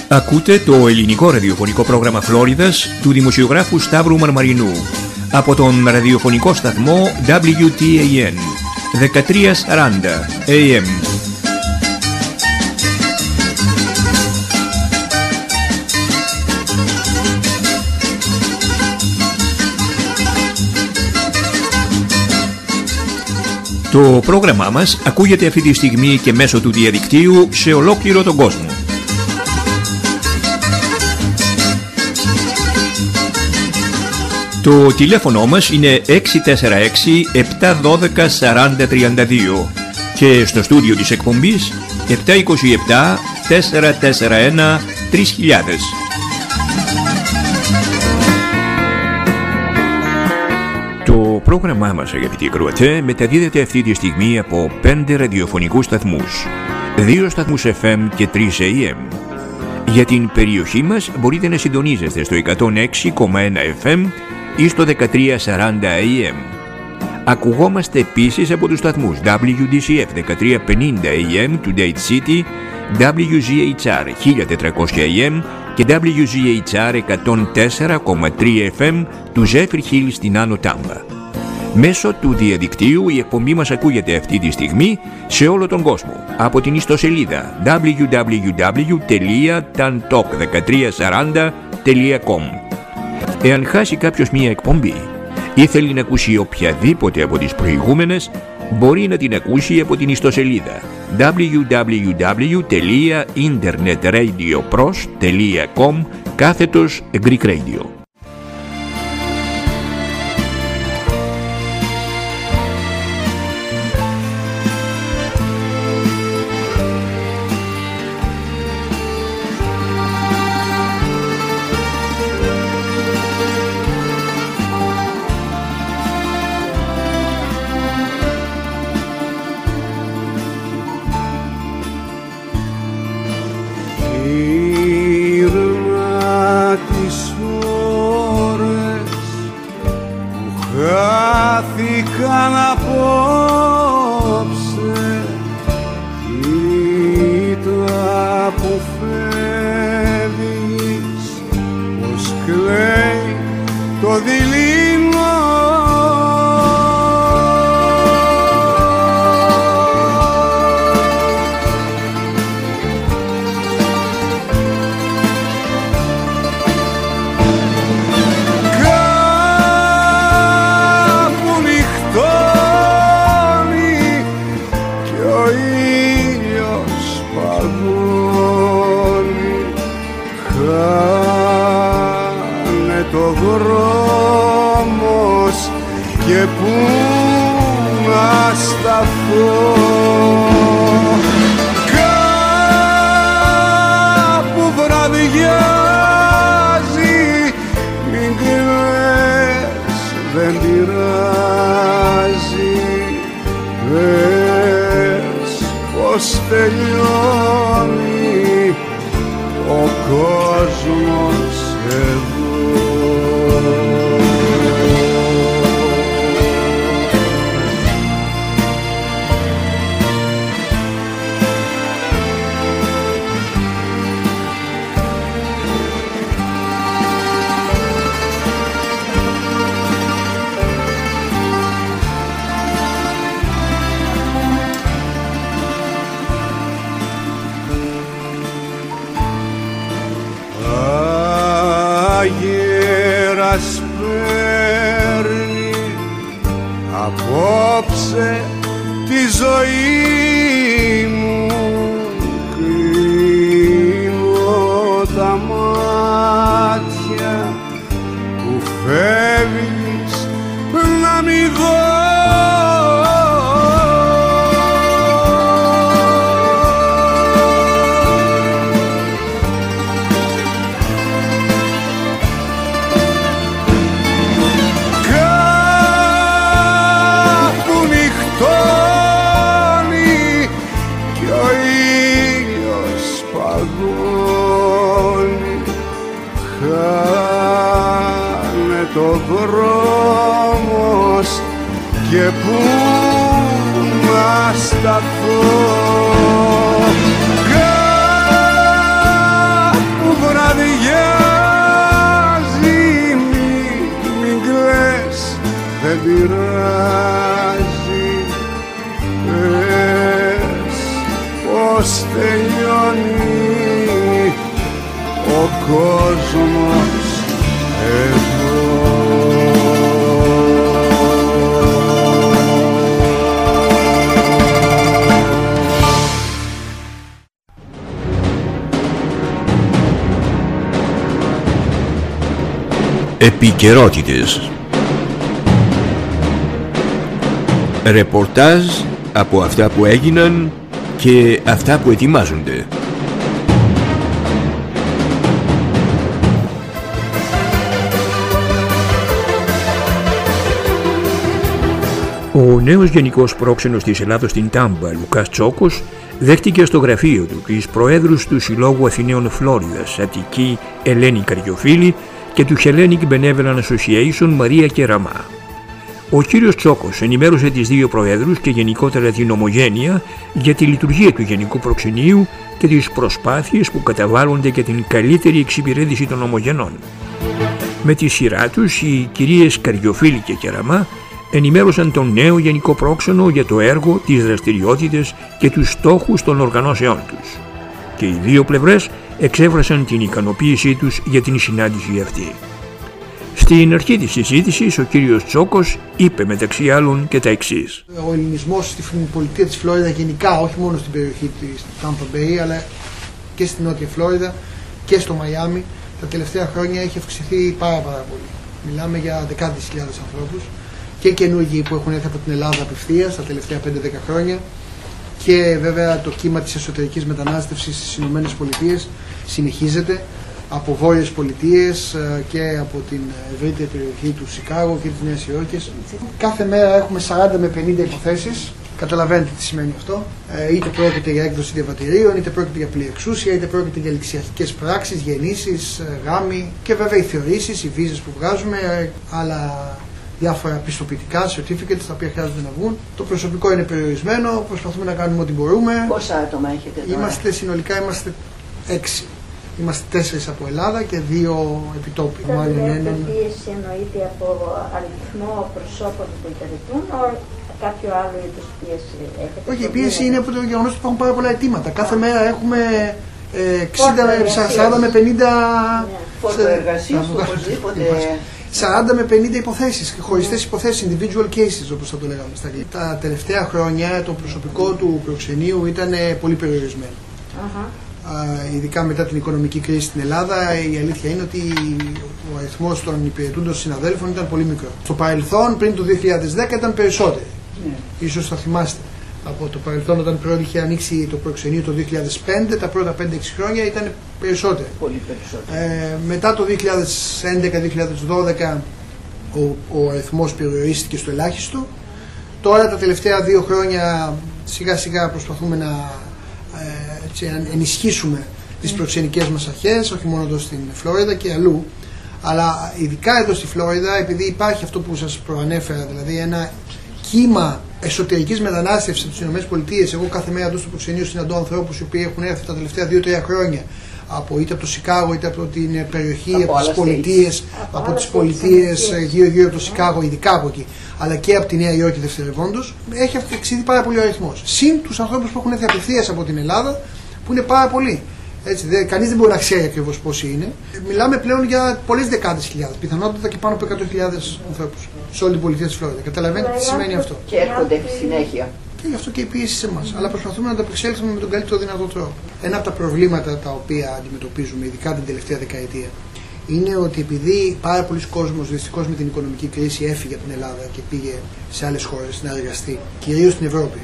Ακούτε το ελληνικό ραδιοφωνικό πρόγραμμα Φλόριδας του δημοσιογράφου Σταύρου Μαρμαρινού από τον ραδιοφωνικό σταθμό WTAN 1340 AM. Το πρόγραμμά μας ακούγεται αυτή τη στιγμή και μέσω του διαδικτύου σε ολόκληρο τον κόσμο. Το τηλέφωνο μας είναι 646-712-4032 και στο στούντιο της εκπομπής 727-441-3000. Το πρόγραμμά μας, αγαπητοί ακροατές, μεταδίδεται αυτή τη στιγμή από 5 ραδιοφωνικούς σταθμούς, 2 σταθμούς FM και 3 AM. Για την περιοχή μας μπορείτε να συντονίζεστε στο 106,1 FM ή στο 1340 AM. Ακουγόμαστε επίσης από τους σταθμούς WDCF 1350 AM του Dade City, WGHR 1400 AM και WGHR 104,3 FM του Zephyr Hill στην Άνω Τάμπα. Μέσω του διαδικτύου η εκπομπή μας ακούγεται αυτή τη στιγμή σε όλο τον κόσμο από την ιστοσελίδα www.tantalk1340.com. Εάν χάσει κάποιος μία εκπομπή ή θέλει να ακούσει οποιαδήποτε από τις προηγούμενες, μπορεί να την ακούσει από την ιστοσελίδα www.internetradioPros.com/Greek Radio. Απόψε τη ζωή μου κλείνω τα μάτια που φεύγεις να μη δω. Το δρόμος και πού να σταθώ, κάπου τελειώνει ο κόσμος εδώ. Επικαιρότητες. Ρεπορτάζ από αυτά που έγιναν και αυτά που ετοιμάζονται. Ο νέος γενικός πρόξενος της Ελλάδος στην Τάμπα, Λουκάς Τσόκος, δέχτηκε στο γραφείο του τις προέδρους του Συλλόγου Αθηναίων Φλόριδας, Αττική Ελένη Καριοφίλη και του Hellenic Benevolent Association Μαρία Κεραμά. Ο κύριος Τσόκος ενημέρωσε τις δύο προέδρους και γενικότερα την ομογένεια για τη λειτουργία του Γενικού Προξενείου και τις προσπάθειες που καταβάλλονται για την καλύτερη εξυπηρέτηση των ομογενών. Με τη σειρά τους, οι κυρίες Καριοφίλη και Κεραμά ενημέρωσαν τον νέο Γενικό Πρόξενο για το έργο, τις δραστηριότητες και τους στόχους των οργανώσεών τους. Και οι δύο πλευρές εξέφρασαν την ικανοποίησή τους για την συνάντηση αυτή. Στην αρχή της συζήτησης, ο κύριος Τσόκος είπε μεταξύ άλλων και τα εξής. Ο ελληνισμός στη πολιτεία της Φλόριδα γενικά, όχι μόνο στην περιοχή της Tampa Bay, αλλά και στη Νότια Φλόριδα και στο Μαϊάμι, τα τελευταία χρόνια έχει αυξηθεί πάρα πολύ. Μιλάμε για δεκάδες χιλιάδες ανθρώπους και καινούργοι που έχουν έρθει από την Ελλάδα απευθείας τα τελευταία 5-10 χρόνια. Και βέβαια το κύμα της εσωτερικής μετανάστευσης στις Ηνωμένες Πολιτείες συνεχίζεται από βόρειες πολιτείες και από την ευρύτερη περιοχή του Σικάγο και της Νέας Υόρκης. Κάθε μέρα έχουμε 40 με 50 υποθέσεις. Καταλαβαίνετε τι σημαίνει αυτό. Είτε πρόκειται για έκδοση διαβατηρίων, είτε πρόκειται για πληρεξούσια, είτε πρόκειται για ληξιαρχικές πράξεις, γεννήσεις, γάμοι και βέβαια οι θεωρήσεις, οι βίζες που βγάζουμε, άλλα διάφορα πιστοποιητικά, certificates τα οποία χρειάζονται να βγουν. Το προσωπικό είναι περιορισμένο, προσπαθούμε να κάνουμε ό,τι μπορούμε. Πόσα άτομα έχετε τώρα? Συνολικά είμαστε 6. Είμαστε 4 από Ελλάδα και 2 επιτόπιοι. Η πίεση εννοείται από αριθμό προσώπων που υπηρετούν ή κάποιο άλλο είδος πίεση έχετε? Όχι, η πίεση είναι από το γεγονός ότι υπάρχουν πάρα πολλά αιτήματα. Κάθε μέρα έχουμε 40 με 50 φορτοεργασίες, οπωσδήποτε. 40 με 50 υποθέσεις, χωριστές υποθέσεις, individual cases όπως θα το λέγαμε στα αγγλικά. Τα τελευταία χρόνια το προσωπικό του προξενείου ήταν πολύ περιορισμένο. Ειδικά μετά την οικονομική κρίση στην Ελλάδα, η αλήθεια είναι ότι ο αριθμός των υπηρετούντων συναδέλφων ήταν πολύ μικρό. Στο παρελθόν, πριν το 2010, ήταν περισσότεροι. Ίσως θα θυμάστε. Από το παρελθόν, όταν πρώτα είχε ανοίξει το προξενείο το 2005, τα πρώτα 5-6 χρόνια ήταν περισσότεροι. Πολύ περισσότεροι. Μετά το 2011-2012 ο αριθμός περιορίστηκε στο ελάχιστο. Τώρα τα τελευταία 2 χρόνια σιγά σιγά προσπαθούμε να ενισχύσουμε τις προξενικές μας αρχές, όχι μόνο εδώ στην Φλόριδα και αλλού, αλλά ειδικά εδώ στη Φλόριδα, επειδή υπάρχει αυτό που σας προανέφερα, δηλαδή ένα κύμα εσωτερικής μετανάστευσης από τις ΗΠΑ. Εγώ κάθε μέρα εδώ στο προξενείο συναντώ ανθρώπους οι οποίοι έχουν έρθει τα τελευταία 2-3 χρόνια είτε από το Σικάγο είτε από την περιοχή, από τις πολιτείες γύρω από το Σικάγο, ειδικά από εκεί, αλλά και από τη Νέα Υόρκη δευτερευόντως. Έχει αυξηθεί πάρα πολύ ο αριθμός. Συν τους ανθρώπους που έχουν έρθει απευθείας από την Ελλάδα, που είναι πάρα πολλοί. Κανείς δεν μπορεί να ξέρει ακριβώς πόσοι είναι. Μιλάμε πλέον για πολλές δεκάδες χιλιάδες, πιθανότατα και πάνω από 100.000 ανθρώπους σε όλη την πολιτεία της Φλόριδα. Καταλαβαίνετε τι σημαίνει αυτό. Και έρχονται συνέχεια. Και γι' αυτό και η πίεση σε εμάς. Αλλά προσπαθούμε να το απεξέλθουμε με τον καλύτερο δυνατό τρόπο. Ένα από τα προβλήματα τα οποία αντιμετωπίζουμε, ειδικά την τελευταία δεκαετία, είναι ότι επειδή πάρα πολλοί κόσμος δυστυχώς με την οικονομική κρίση έφυγε από την Ελλάδα και πήγε σε άλλες χώρες να εργαστεί, κυρίως στην Ευρώπη.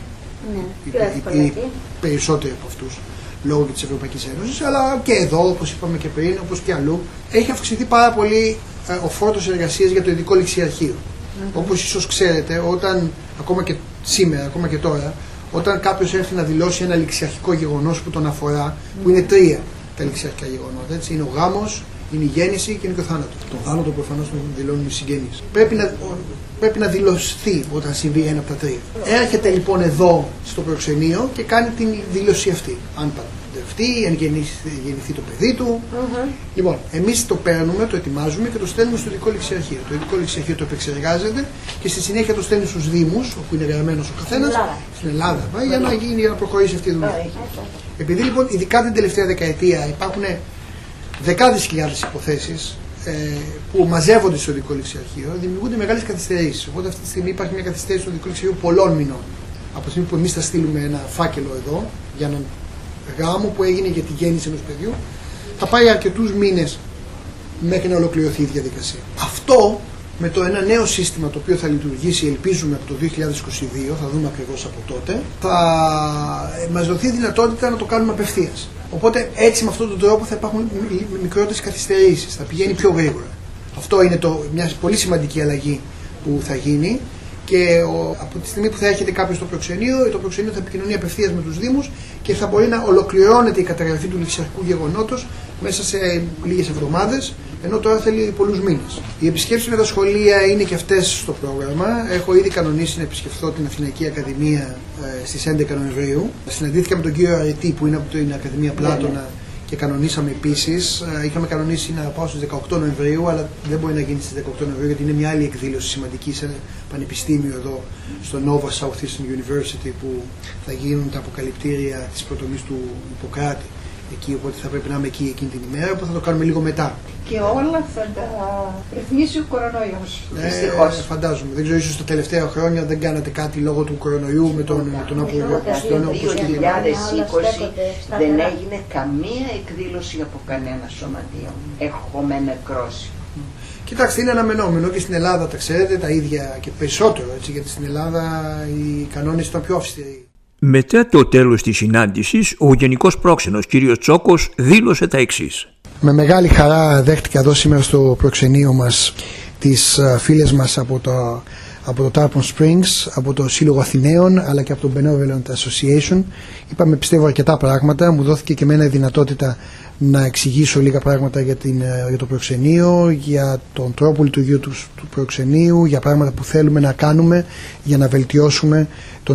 Οι περισσότεροι από αυτούς, λόγω και της Ευρωπαϊκής Ένωσης, αλλά και εδώ, όπως είπαμε και πριν, όπως και αλλού, έχει αυξηθεί πάρα πολύ ο φόρτος εργασίας για το ειδικό ληξιαρχείο. Όπως ίσως ξέρετε, όταν, ακόμα και σήμερα, ακόμα και τώρα, όταν κάποιος έρθει να δηλώσει ένα ληξιαρχικό γεγονός που τον αφορά, που είναι 3 τα ληξιαρχικά γεγονότα, έτσι, είναι ο γάμος, είναι η γέννηση και είναι και ο θάνατος. Τον θάνατο προφανώς τον δηλώνουν οι συγγενείς. Πρέπει να δηλωθεί όταν συμβεί ένα από τα 3. Έρχεται λοιπόν εδώ στο προξενείο και κάνει την δήλωση αυτή, αν παντρευτεί, αν γεννηθεί το παιδί του. Λοιπόν, εμείς το παίρνουμε, το ετοιμάζουμε και το στέλνουμε στο ειδικό ληξιαρχείο. Το ειδικό ληξιαρχείο το επεξεργάζεται και στη συνέχεια το στέλνει στους Δήμους, όπου είναι γραμμένος ο καθένας, στην Ελλάδα, για να προχωρήσει αυτή η δουλειά. Επειδή λοιπόν, ειδικά την τελευταία δεκαετία, υπάρχουν δεκάδες χιλιάδες υποθέσεις που μαζεύονται στο ειδικό ληξιαρχείο, δημιουργούνται μεγάλες καθυστερήσεις. Οπότε αυτή τη στιγμή υπάρχει μια καθυστέρηση στο ειδικό ληξιαρχείο πολλών μηνών. Από τη στιγμή που εμείς θα στείλουμε ένα φάκελο εδώ για έναν γάμο που έγινε για τη γέννηση ενός παιδιού, θα πάει αρκετούς μήνες μέχρι να ολοκληρωθεί η διαδικασία. Αυτό με το ένα νέο σύστημα το οποίο θα λειτουργήσει, ελπίζουμε, από το 2022, θα δούμε ακριβώς από τότε, θα μας δοθεί δυνατότητα να το κάνουμε απευθείας. Οπότε έτσι με αυτόν τον τρόπο θα υπάρχουν μικρότερες καθυστερήσεις, θα πηγαίνει πιο γρήγορα. Αυτό είναι μια πολύ σημαντική αλλαγή που θα γίνει. Και από τη στιγμή που θα έρχεται κάποιος στο προξενείο, το προξενείο θα επικοινωνεί απευθείας με τους Δήμους και θα μπορεί να ολοκληρώνεται η καταγραφή του ληξιαρχικού γεγονότος μέσα σε λίγες εβδομάδες, ενώ τώρα θέλει πολλούς μήνες. Οι επισκέψεις με τα σχολεία είναι και αυτές στο πρόγραμμα. Έχω ήδη κανονίσει να επισκεφθώ την Αθηναϊκή Ακαδημία στις 11 Νοεμβρίου. Συναντήθηκα με τον κύριο Αρετή που είναι από την Ακαδημία Πλάτωνα και κανονίσαμε επίσης. Είχαμε κανονίσει να πάω στις 18 Νοεμβρίου, αλλά δεν μπορεί να γίνει στις 18 Νοεμβρίου γιατί είναι μια άλλη εκδήλωση σημαντική σε ένα πανεπιστήμιο εδώ στο Nova Southeastern University που θα γίνουν τα αποκαλυπτήρια της προτομής του Ιπποκράτη εκεί, οπότε θα πρέπει να είμαι εκεί εκείνη την ημέρα, οπότε θα το κάνουμε λίγο μετά. Και όλα θα τα ρυθμίσει ο κορονοϊός, δυστυχώς. Φαντάζομαι. Δεν ξέρω, ίσως τα τελευταία χρόνια δεν κάνατε κάτι λόγω του κορονοϊού με τον απογειό. Το 2020 δεν έγινε καμία εκδήλωση από κανένα σωματείο. Έχουμε νεκρώσει. Κοιτάξτε, είναι αναμενόμενο και στην Ελλάδα τα ξέρετε τα ίδια και περισσότερο, έτσι, γιατί στην Ελλάδα οι κανόνες ήταν πιο αυστηροί. Μετά το τέλος της συνάντησης, ο Γενικός Πρόξενος κ. Τσόκος δήλωσε τα εξής. Με μεγάλη χαρά δέχτηκα εδώ σήμερα στο προξενείο μας τις φίλες μας από το Tarpon Springs, από το Σύλλογο Αθηναίων αλλά και από το Benevolent Association. Είπαμε, πιστεύω, αρκετά πράγματα. Μου δόθηκε και εμένα η δυνατότητα να εξηγήσω λίγα πράγματα για το προξενείο, για τον τρόπο λειτουργίου του προξενείου, για πράγματα που θέλουμε να κάνουμε για να βελτιώσουμε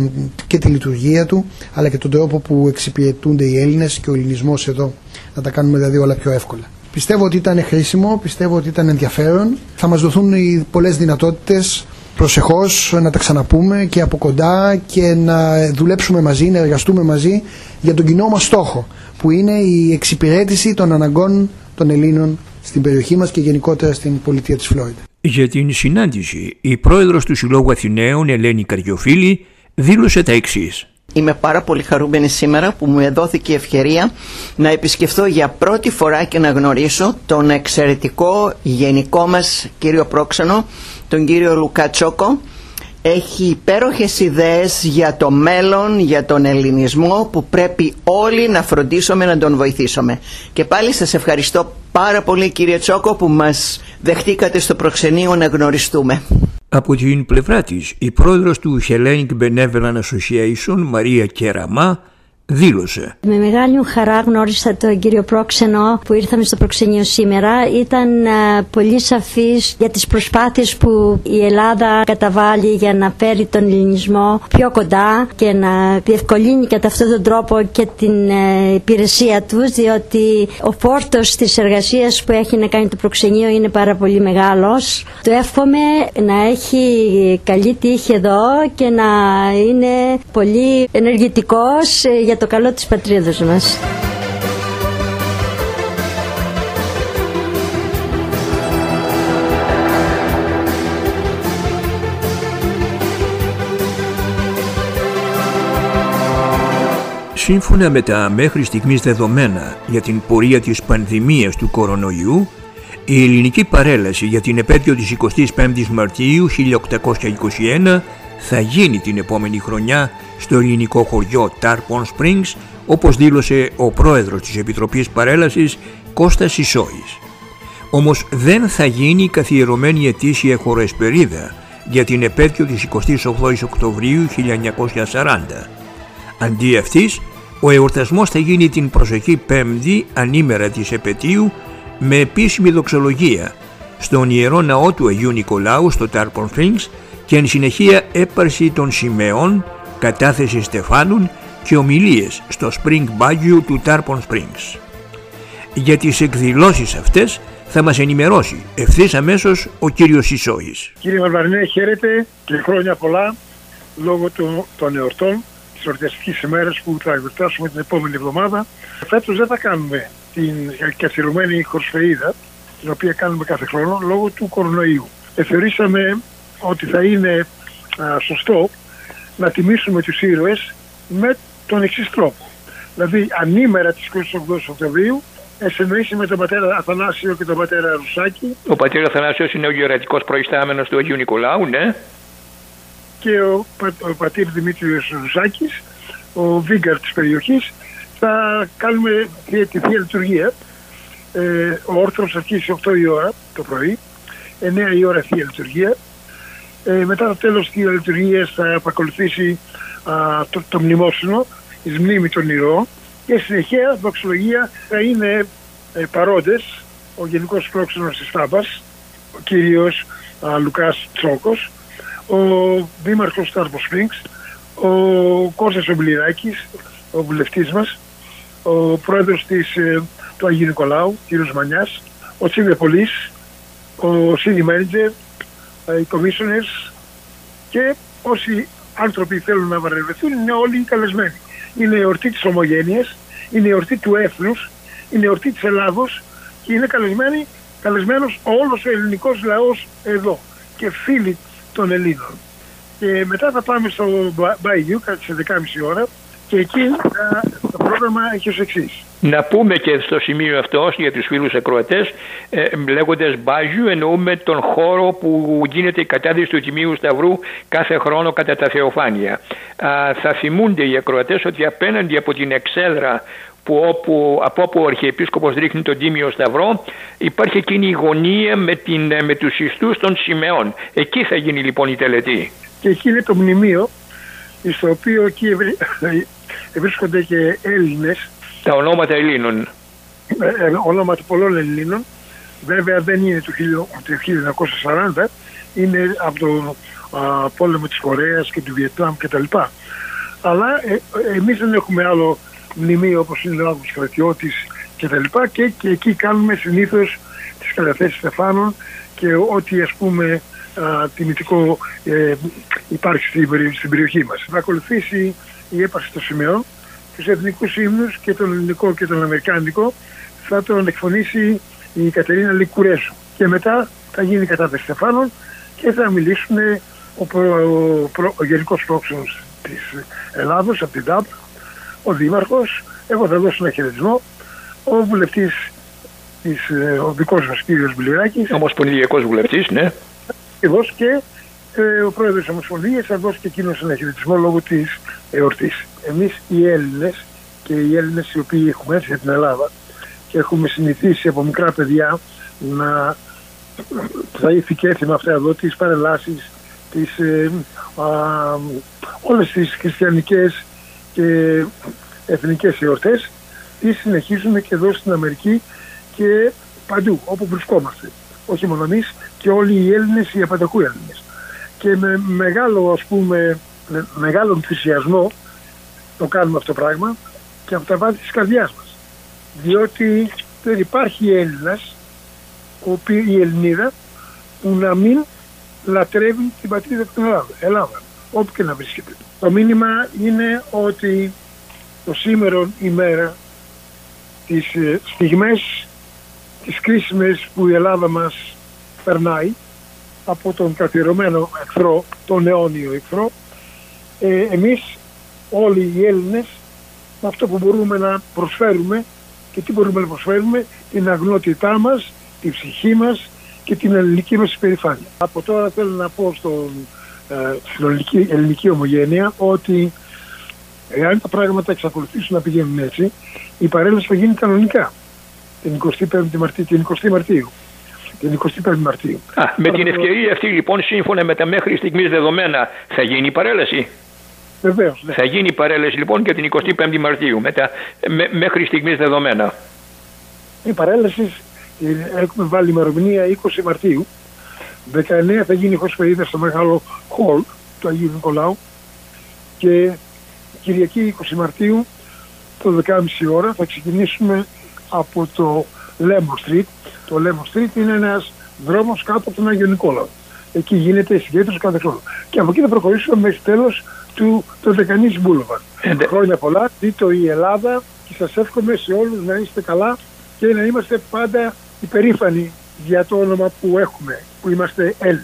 και τη λειτουργία του, αλλά και τον τρόπο που εξυπηρετούνται οι Έλληνες και ο ελληνισμός εδώ, να τα κάνουμε δηλαδή όλα πιο εύκολα. Πιστεύω ότι ήταν χρήσιμο, πιστεύω ότι ήταν ενδιαφέρον. Θα μας δοθούν πολλές δυνατότητες προσεχώς να τα ξαναπούμε και από κοντά και να δουλέψουμε μαζί, να εργαστούμε μαζί για τον κοινό μας στόχο, που είναι η εξυπηρέτηση των αναγκών των Ελλήνων στην περιοχή μας και γενικότερα στην πολιτεία της Φλόριντα. Για την συνάντηση, η πρόεδρος του Συλλόγου Αθηναίων, Ελένη Καριοφίλη, δήλωσε τα εξής. Είμαι πάρα πολύ χαρούμενη σήμερα που μου δόθηκε η ευκαιρία να επισκεφθώ για πρώτη φορά και να γνωρίσω τον εξαιρετικό γενικό μας κύριο πρόξενο, τον κύριο Λουκά Τσόκο. Έχει υπέροχες ιδέες για το μέλλον, για τον ελληνισμό που πρέπει όλοι να φροντίσουμε να τον βοηθήσουμε. Και πάλι σας ευχαριστώ πάρα πολύ, κύριε Τσόκο, που μας δεχτήκατε στο προξενείο να γνωριστούμε. Από την πλευρά της, η πρόεδρος του Hellenic Benevolent Association, Μαρία Κεραμά, δήλωσε. Με μεγάλη μου χαρά γνώρισα τον κύριο πρόξενο που ήρθαμε στο προξενείο σήμερα. Ήταν πολύ σαφής για τις προσπάθειες που η Ελλάδα καταβάλει για να φέρει τον ελληνισμό πιο κοντά και να διευκολύνει κατά αυτόν τον τρόπο και την υπηρεσία τους, διότι ο φόρτος της εργασίας που έχει να κάνει το προξενείο είναι πάρα πολύ μεγάλος. Του εύχομαι να έχει καλή τύχη εδώ και να είναι πολύ ενεργητικός για το καλό της πατρίδας μας. Σύμφωνα με τα μέχρι στιγμής δεδομένα για την πορεία της πανδημίας του κορονοϊού, η ελληνική παρέλαση για την επέτειο της 25ης Μαρτίου 1821 θα γίνει την επόμενη χρονιά στο ελληνικό χωριό Tarpon Springs, όπως δήλωσε ο πρόεδρος της Επιτροπής Παρέλασης, Κώστας Ισόης. Όμως δεν θα γίνει καθιερωμένη ετήσια χωροεσπερίδα για την επέτειο της 28ης Οκτωβρίου 1940. Αντί αυτής, ο εορτασμός θα γίνει την προσεχή Πέμπτη, ανήμερα της επετείου, με επίσημη δοξολογία στον Ιερό Ναό του Αγίου Νικολάου στο Tarpon Springs και εν συνεχεία έπαρση των σημαίων, κατάθεση στεφάνων και ομιλίες στο Spring Bayou του Tarpon Springs. Για τις εκδηλώσεις αυτές θα μας ενημερώσει ευθύς αμέσως ο κύριος Ισόης. Κύριε Μαρβαρινέ, χαίρετε και χρόνια πολλά λόγω των εορτών, της εορταστικής ημέρας που θα εορτάσουμε την επόμενη εβδομάδα. Φέτος δεν θα κάνουμε την καθιερωμένη χορσφεΐδα, την οποία κάνουμε κάθε χρόνο λόγω του κορονοϊού. Θεωρήσαμε ότι θα είναι σωστό να τιμήσουμε τους ήρωες με τον εξής τρόπο. Δηλαδή, ανήμερα της 28 Οκτωβρίου, εσεννοήσει με τον πατέρα Αθανάσιο και τον πατέρα Ρουσάκη. Ο πατέρα Αθανάσιος είναι ο γεωρατικός προϊστάμενος του Αγίου Νικολάου, ναι. Και ο πατήρ Δημήτριος Ρουσάκης, ο βίγκαρ της περιοχής, θα κάνουμε τη Θεία Λειτουργία. Ο όρθρος αρχίσει 8 η ώρα το πρωί, 9 η ώρα Θεία Λειτουργία. Μετά το τέλος της Θεία Λειτουργίας θα επακολουθήσει το μνημόσυνο, η μνήμη των ηρώων, και συνεχεία δοξολογία θα είναι παρόντες ο Γενικός Πρόξενος της Τάμπας, ο κύριος Λουκάς Τσόκος, ο Δήμαρχος Tarpon Springs, ο Κώστας Ομπληράκης, ο βουλευτής μας, ο πρόεδρος του Αγίου Νικολάου, κύριος Μανιάς, ο Chief Police, ο City Manager, οι Commissioners και όσοι άνθρωποι θέλουν να παρευρεθούν είναι όλοι καλεσμένοι. Είναι η εορτή της ομογένειας, είναι η εορτή του έθνους, είναι η εορτή της Ελλάδος και είναι καλεσμένος όλος ο ελληνικός λαός εδώ και φίλοι των Ελλήνων. Και μετά θα πάμε στο Bayou κατά τις 11.30 ώρα και εκεί το πρόγραμμα έχει ως εξής. Να πούμε και στο σημείο αυτό για τους φίλους ακροατές, λέγοντας Bayou εννοούμε τον χώρο που γίνεται η κατάδυση του Τιμίου Σταυρού κάθε χρόνο κατά τα Θεοφάνεια. Θα θυμούνται οι ακροατές ότι απέναντι από την εξέδρα από όπου ο Αρχιεπίσκοπος ρίχνει τον Τίμιο Σταυρό υπάρχει εκείνη η γωνία με τους ιστούς των σημαίων. Εκεί θα γίνει λοιπόν η τελετή. Και εκεί είναι το μνημείο, στο οποίο εκεί βρίσκονται και Έλληνες. Τα ονόματα Ελλήνων. Ονόματα πολλών Ελλήνων. Βέβαια δεν είναι του 1940, είναι από το πόλεμο της Κορέας και του Βιετνάμ κτλ. Αλλά εμείς δεν έχουμε άλλο μνημείο όπως είναι ο Άγγος Στρατιώτης κτλ. Και εκεί κάνουμε συνήθως τις καταθέσεις Στεφάνων και ό,τι ας πούμε τιμητικό υπάρχει στην περιοχή μας. Θα ακολουθήσει η έπαρση των σημαίων, τους εθνικούς ύμνους και τον ελληνικό και τον αμερικάνικο θα τον εκφωνήσει η Κατερίνα Λικουρέσου και μετά θα γίνει η κατάθεση Στεφάνων και θα μιλήσουν ο Γενικός Πρόξενος της Ελλάδος από την ΤΑΠ, ο Δήμαρχος, εγώ θα δώσω ένα χαιρετισμό, ο βουλευτής ο δικός μας κύριος Μπληράκης, ομοσπονδιακός βουλευτής, ναι, και ο πρόεδρος της Ομοσπονδίας θα δώσει και εκείνος ένα χαιρετισμό λόγω της εορτής. Εμείς οι Έλληνες και οι Έλληνες οι οποίοι έχουμε έρθει από την Ελλάδα και έχουμε συνηθίσει από μικρά παιδιά να θα ηθικέθημα αυτά εδώ τις παρελάσεις, όλες τις χριστιανικές και εθνικές εορτές, τις συνεχίζουμε και εδώ στην Αμερική και παντού όπου βρισκόμαστε. Όχι μόνο εμείς και όλοι οι Έλληνες, οι απανταχού Έλληνες. Και με μεγάλο ενθουσιασμό το κάνουμε αυτό το πράγμα και από τα βάθη της καρδιάς μας. Διότι δεν υπάρχει Έλληνας, η Ελληνίδα, που να μην λατρεύει την πατρίδα του Ελλάδα, όπου και να βρίσκεται. Το μήνυμα είναι ότι το σήμερον ημέρα, τις στιγμές, τις κρίσιμες που η Ελλάδα μας περνάει από τον καθιερωμένο εχθρό, τον αιώνιο εχθρό, εμείς όλοι οι Έλληνες με αυτό που μπορούμε να προσφέρουμε και τι μπορούμε να προσφέρουμε, την αγνότητά μας, την ψυχή μας και την ελληνική μας υπερηφάνεια. Από τώρα θέλω να πω στην ελληνική ομογένεια ότι εάν τα πράγματα εξακολουθήσουν να πηγαίνουν έτσι, η παρέλαση θα γίνει κανονικά την 25η Μαρτίου. Την 25η Μαρτίου. Με την ευκαιρία αυτή λοιπόν, σύμφωνα με τα μέχρι στιγμής δεδομένα, θα γίνει η παρέλαση. Βεβαίως. Ναι. Θα γίνει η παρέλαση λοιπόν και την 25η Μαρτίου με τα μέχρι στιγμής δεδομένα. Η παρέλαση έχουμε βάλει ημερομηνία 20 Μαρτίου. 19 θα γίνει η χορσφεΐδα στο μεγάλο χολ του Αγίου Νικολάου και Κυριακή 20 Μαρτίου το 12.30 ώρα θα ξεκινήσουμε από το Lemon Street. Το Lemon Street είναι ένας δρόμος κάτω από τον Άγιο Νικόλαο. Εκεί γίνεται η συγκέντρωση κάθε χρόνο. Και από εκεί θα προχωρήσουμε μέχρι τέλος του Δεκανής Boulevard. Χρόνια πολλά, δίτο η Ελλάδα, και σας εύχομαι σε όλους να είστε καλά και να είμαστε πάντα υπερήφανοι για το όνομα που έχουμε, που είμαστε Έλληνες.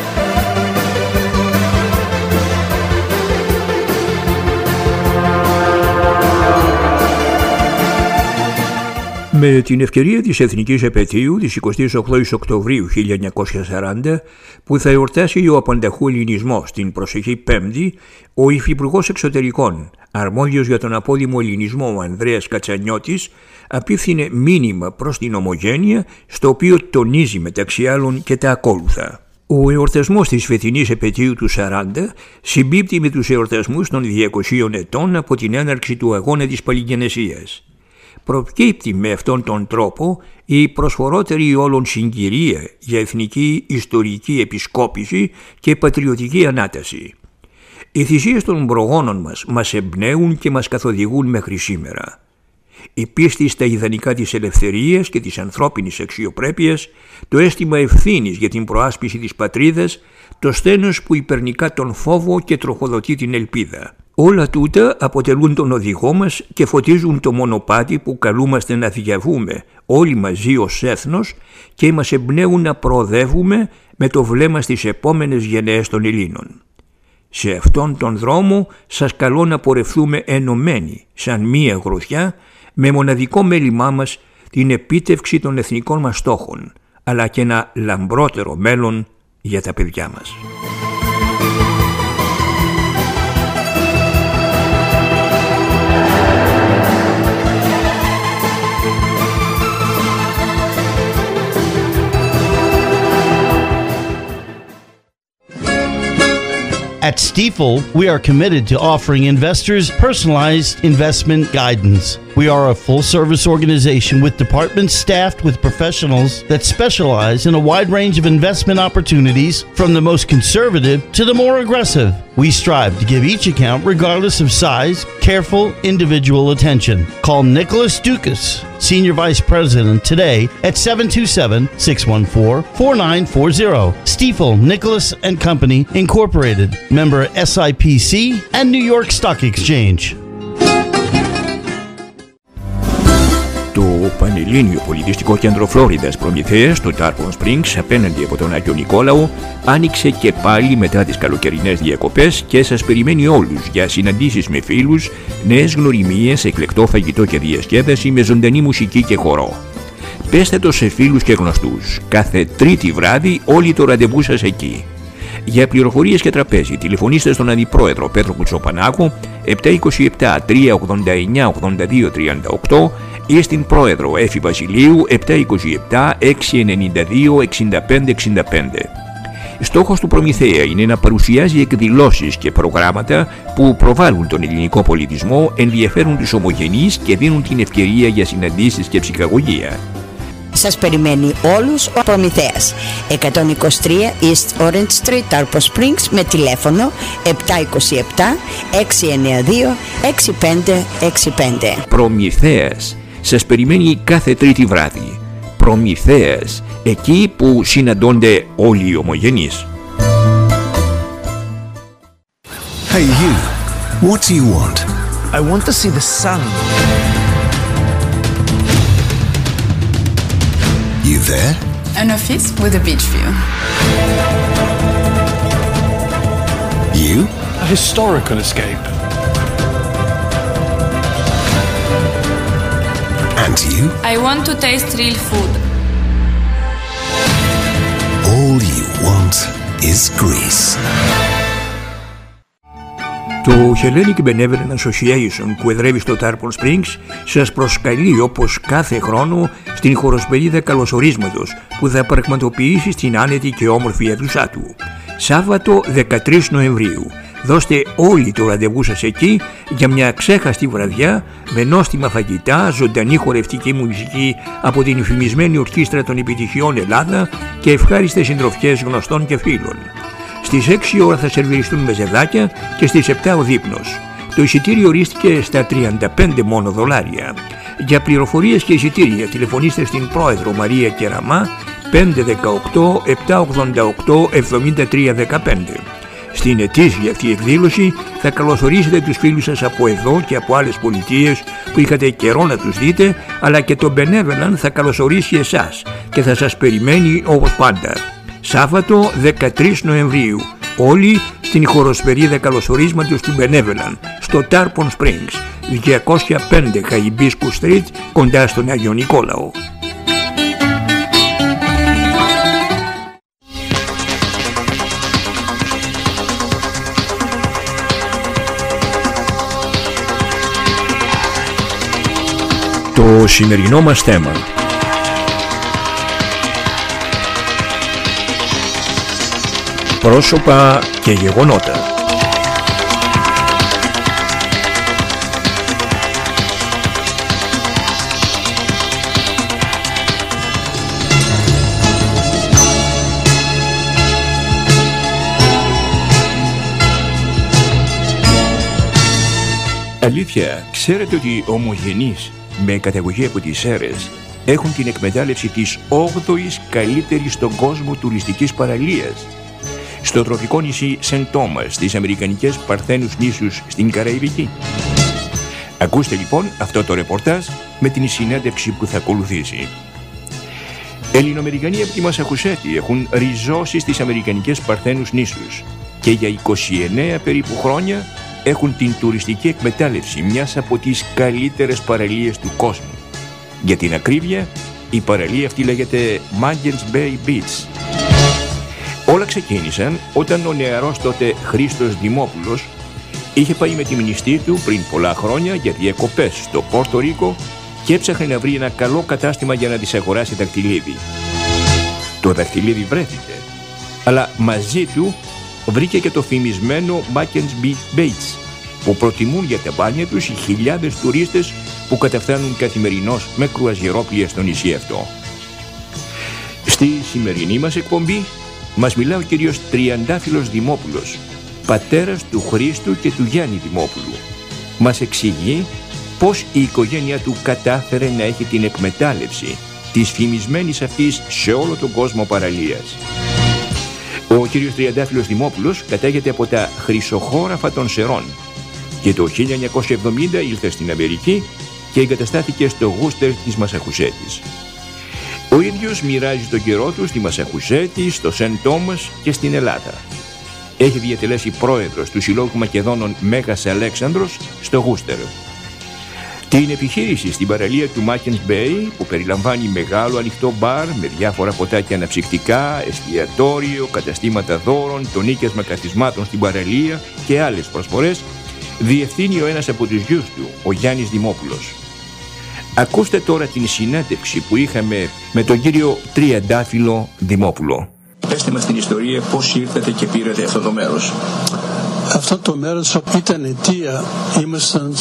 Με την ευκαιρία της Εθνικής Επετείου της 28ης Οκτωβρίου 1940, που θα εορτάσει ο απανταχού ελληνισμός την προσεχή Πέμπτη, ο Υφυπουργός Εξωτερικών, αρμόδιος για τον απόδημο ελληνισμό ο Ανδρέας Κατσανιώτης, απίφθινε μήνυμα προς την Ομογένεια, στο οποίο τονίζει μεταξύ άλλων και τα ακόλουθα. Ο εορτασμός της φετινής επετείου του 40 συμπίπτει με τους εορτασμούς των 200 ετών από την έναρξη του αγώνα της Παλιγενεσίας. Προκύπτει με αυτόν τον τρόπο η προσφορότερη όλων συγκυρία για εθνική ιστορική επισκόπηση και πατριωτική ανάταση. Οι θυσίες των προγόνων μας εμπνέουν και μας καθοδηγούν μέχρι σήμερα. Η πίστη στα ιδανικά της ελευθερίας και της ανθρώπινης αξιοπρέπειας, το αίσθημα ευθύνης για την προάσπιση της πατρίδας, το στένος που υπερνικά τον φόβο και τροχοδοτεί την ελπίδα. Όλα τούτα αποτελούν τον οδηγό μας και φωτίζουν το μονοπάτι που καλούμαστε να διαβούμε όλοι μαζί ως έθνος και μας εμπνέουν να προοδεύουμε με το βλέμμα στις επόμενες γενναίες των Ελλήνων. Σε αυτόν τον δρόμο σας καλώ να πορευθούμε ενωμένοι σαν μία γροθιά, με μοναδικό μέλημά μας την επίτευξη των εθνικών μας στόχων, αλλά και ένα λαμπρότερο μέλλον για τα παιδιά μας. At Stifel, we are committed to offering investors personalized investment guidance. We are a full-service organization with departments staffed with professionals that specialize in a wide range of investment opportunities, from the most conservative to the more aggressive. We strive to give each account, regardless of size, careful individual attention. Call Nicholas Dukas, Senior Vice President, today at 727-614-4940. Stifel, Nicholas and Company, Incorporated, member SIPC and New York Stock Exchange. Το Πανελλήνιο Πολιτιστικό Κέντρο Φλόριδας Προμηθέας στο Tarpon Springs, απέναντι από τον Άγιο Νικόλαο, άνοιξε και πάλι μετά τις καλοκαιρινές διακοπές και σας περιμένει όλους για συναντήσεις με φίλους, νέες γνωριμίες, εκλεκτό φαγητό και διασκέδαση με ζωντανή μουσική και χορό. Πέστε το σε φίλους και γνωστούς. Κάθε Τρίτη βράδυ όλοι το ραντεβού σας εκεί. Για πληροφορίες και τραπέζι τηλεφωνήστε στον Αντιπρόεδρο Πέτρο Κουτσοπανάκο 727-389-8238 ή στην Πρόεδρο Έφη Βασιλείου 727-692-6565. Στόχος του Προμηθέα είναι να παρουσιάζει εκδηλώσεις και προγράμματα που προβάλλουν τον ελληνικό πολιτισμό, ενδιαφέρουν τους ομογενείς και δίνουν την ευκαιρία για συναντήσεις και ψυχαγωγία. Σας περιμένει όλους ο Προμηθέας. 123 East Orange Street, Tarpon Springs, με τηλέφωνο 727-692-6565. Προμηθέας σας περιμένει κάθε Τρίτη βράδυ. Προμηθέας, εκεί που συναντώνται όλοι οι ομογενείς. Hey you, what do you want? I want to see the sun. You there? An office with a beach view. You? A historical escape. And you? I want to taste real food. All you want is Greece. Το Hellenic Benevolent Association που εδρεύει στο Tarpon Springs σας προσκαλεί όπως κάθε χρόνο στην χοροσπερίδα καλωσορίσματος που θα πραγματοποιήσει στην άνετη και όμορφη αίθουσά του. Σάββατο 13 Νοεμβρίου. Δώστε όλοι το ραντεβού σας εκεί για μια ξέχαστη βραδιά με νόστιμα φαγητά, ζωντανή χορευτική μουσική από την υφημισμένη ορκίστρα των επιτυχιών Ελλάδα και ευχάριστες συντροφιές γνωστών και φίλων. Στις 6 ώρα θα σερβιριστούν μεζεδάκια και στις 7 ο δείπνος. Το εισιτήριο ορίστηκε στα 35 μόνο $. Για πληροφορίες και εισιτήρια τηλεφωνήστε στην πρόεδρο Μαρία Κεραμά 518-788-7315. Στην ετήσια αυτή εκδήλωση θα καλωσορίσετε τους φίλους σας από εδώ και από άλλες πολιτείες που είχατε καιρό να τους δείτε, αλλά και το Benevolent θα καλωσορίσει εσάς και θα σας περιμένει όπως πάντα. Σάββατο 13 Νοεμβρίου, όλοι στην χοροσφαιρίδα καλωσορίσματος του Benevolent στο Tarpon Springs, 205 Hibiscus Street, κοντά στον Άγιο Νικόλαο. Το σημερινό μας θέμα: πρόσωπα και γεγονότα. Αλήθεια, ξέρετε ότι ομογενείς με καταγωγή από τις Σέρρες έχουν την εκμετάλλευση της 8ης καλύτερης στον κόσμο τουριστικής παραλίας, στο τροπικό νησί Σεντ Τόμας, στις αμερικανικές Παρθένους νήσους στην Καραϊβική? Ακούστε λοιπόν αυτό το ρεπορτάζ με την συνέντευξη που θα ακολουθήσει. Ελληνοαμερικανοί από τη Μασαχουσέτη έχουν ριζώσει στις αμερικανικές Παρθένους νήσους και για 29 περίπου χρόνια έχουν την τουριστική εκμετάλλευση μιας από τις καλύτερες παραλίες του κόσμου. Για την ακρίβεια, η παραλία αυτή λέγεται Magens Bay Beach. Όλα ξεκίνησαν όταν ο νεαρός τότε Χρήστος Δημόπουλος είχε πάει με τη μνηστή του πριν πολλά χρόνια για διακοπές στο Πόρτο Ρίκο και έψαχνε να βρει ένα καλό κατάστημα για να της αγοράσει δακτυλίδι. Το δακτυλίδι βρέθηκε, αλλά μαζί του βρήκε και το φημισμένο Magens Beach, που προτιμούν για τα μπάνια τους οι χιλιάδες τουρίστες που καταφθάνουν καθημερινώς με κρουαζιερόπλια στο νησί αυτό. Στη σημερινή μας εκπομπή μας μιλά ο κύριος Τριαντάφυλλος Δημόπουλος, πατέρας του Χρήστου και του Γιάννη Δημόπουλου. Μας εξηγεί πώς η οικογένειά του κατάφερε να έχει την εκμετάλλευση της φημισμένης αυτής σε όλο τον κόσμο παραλίας. Ο κύριος Τριαντάφυλλος Δημόπουλος κατάγεται από τα χρυσοχώραφα των Σερών και το 1970 ήλθε στην Αμερική και εγκαταστάθηκε στο Γούστερ της Μασαχουσέτης. Ο ίδιος μοιράζει τον καιρό του στη Μασαχουσέτη, στο Σεντ Τόμας και στην Ελλάδα. Έχει διατελέσει πρόεδρος του Συλλόγου Μακεδόνων Μέγας Αλέξανδρος στο Γούστερ. Την επιχείρηση στην παραλία του Magens Bay, που περιλαμβάνει μεγάλο ανοιχτό μπαρ με διάφορα ποτάκια αναψυκτικά, εστιατόριο, καταστήματα δώρων, το νοίκιασμα καθισμάτων στην παραλία και άλλες προσφορές, διευθύνει ο ένας από τους γιους του, ο Γιάννης Δημόπουλος. Ακούστε τώρα την συνέντευξη που είχαμε με τον κύριο Τριαντάφυλλο Δημόπουλο. Πέστε μας την ιστορία πώς ήρθατε και πήρατε αυτό το μέρος. Αυτό το μέρος ήταν αιτία, ήμασταν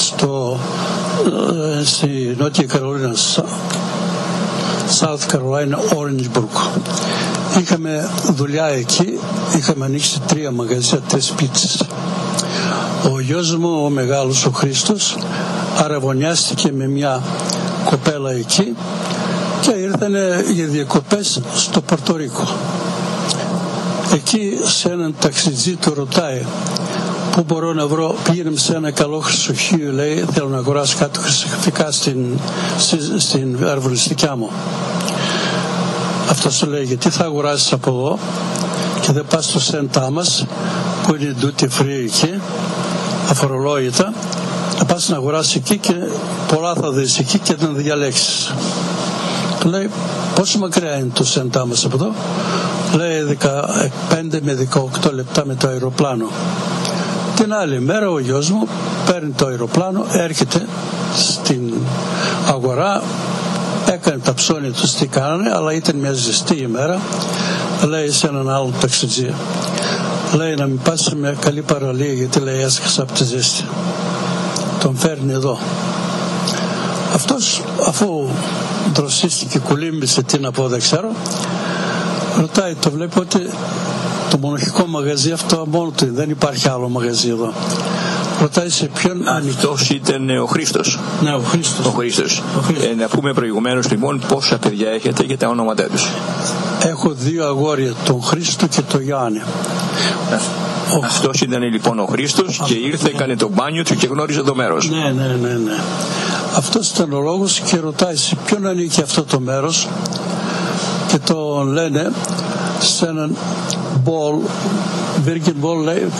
στη Νότια Καρολίνα, South Carolina, Orangeburg. Είχαμε δουλειά εκεί, είχαμε ανοίξει 3 μαγαζιά, 3 πίτσες. Ο γιος μου, ο μεγάλος, ο Χρήστος, αραβωνιάστηκε με μια κοπέλα εκεί και ήρθανε για διακοπές στο Πορτορίκο. Εκεί σε έναν ταξιτζή του ρωτάει πού μπορώ να βρω, πήγαινε σε ένα καλό χρυσοχείο, λέει, θέλω να αγοράσω κάτι χρυσοφικά στην αρβολιστικιά μου. Αυτός του λέει, γιατί θα αγοράσεις από εδώ και δεν πας στο Σεντ Τόμας που είναι duty free εκεί, αφορολόγητα, να πας να αγοράσεις εκεί και πολλά θα δεις εκεί και να διαλέξεις. Του λέει, πόσο μακριά είναι το Σεντ Τόμας από εδώ? Λέει 15 με 18 λεπτά με το αεροπλάνο. Την άλλη μέρα ο γιος μου παίρνει το αεροπλάνο, έρχεται στην αγορά, έκανε τα ψώνια τους τι κάνανε, αλλά ήταν μια ζεστή ημέρα. Λέει σε έναν άλλο ταξιτζή, λέει να μην πας σε μια καλή παραλία γιατί λέει έσκασα από τη ζέστη. Τον φέρνει εδώ. Αυτός αφού δροσίστηκε, κουλύμπησε, τι να πω δεν ξέρω, ρωτάει, το βλέπω ότι το μονοχικό μαγαζί αυτό μόνο του, δεν υπάρχει άλλο μαγαζί εδώ. Ρωτάει σε ποιον ανήκει. Αυτός ήταν ο Χρήστος. Ναι, ο Χρήστος. Να πούμε προηγουμένως λοιπόν πόσα παιδιά έχετε και τα ονόματά τους. Έχω 2 αγόρια, τον Χρήστο και τον Γιάννη. Αυτός ήταν λοιπόν ο Χρήστος και ήρθε, έκανε το μπάνιο του και γνώριζε το μέρος. Ναι. Αυτός ήταν ο λόγος και ρωτάει σε ποιον ανήκει αυτό το μέρος και το λένε σε έναν Ball, Virgin Ball λέει,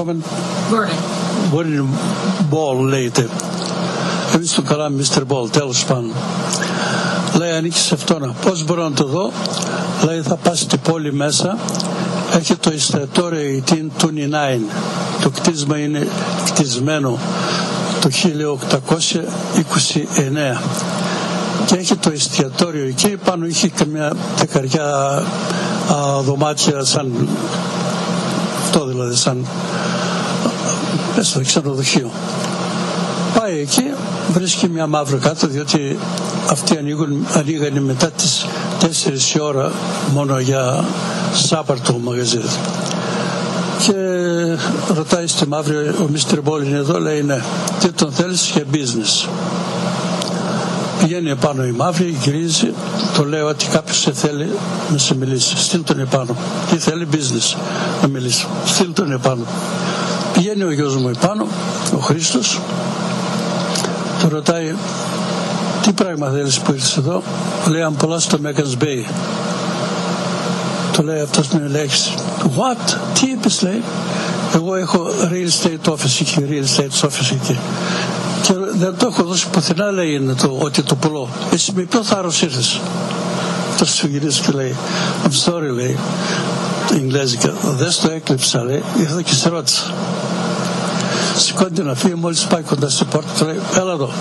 Virgin Ball λέγεται. Εμείς το καλάμε Mr. Ball, τέλος πάντων. Λέει ανήκει σε αυτόν. Πώς μπορώ να το δω? Λέει θα πας στην πόλη μέσα, έχει το εστιατόριο 1829. Το κτίσμα είναι κτισμένο το 1829 και έχει το εστιατόριο εκεί, πάνω είχε καμιά δεκαριά δωμάτια σαν αυτό, δηλαδή σαν ξενοδοχείο. Πάει εκεί, βρίσκει μια μαύρη κάτω, διότι αυτοί ανοίγανε μετά τις 4 η ώρα μόνο για Σάββατο μαγαζί. Και ρωτάει στη μαύρη, ο Mr. Ball είναι εδώ? Λέει ναι. Τι τον θέλεις? Για business. Πηγαίνει επάνω η μαύρη, γυρίζει, το λέω ότι κάποιος σε θέλει να σε μιλήσει. Στείλ τον επάνω. Τι θέλει? Business να μιλήσει. Στείλ τον επάνω. Πηγαίνει ο γιος μου επάνω, ο Χρήστος, το ρωτάει τι πράγμα θέλεις που ήρθες εδώ? Λέει αν πολλά στο Megan's Bay. Το λέει αυτός με λέξη. What? Τι είπες? Λέει εγώ έχω real estate office εκεί, real estate office εκεί. Και δεν το έχω δώσει πουθενά, λέει, είναι ότι το πουλώ. Εσύ με ποιο θάρρος ήρθες? Αυτός σου γυρίζει και λέει I'm sorry, λέει Ιγγλέζικα, δεν στο έκλειψα, λέει, ήρθα και σε ρώτησα. Σηκώνεται να φύγει, μόλις πάει κοντά στην πόρτα και λέει έλα εδώ.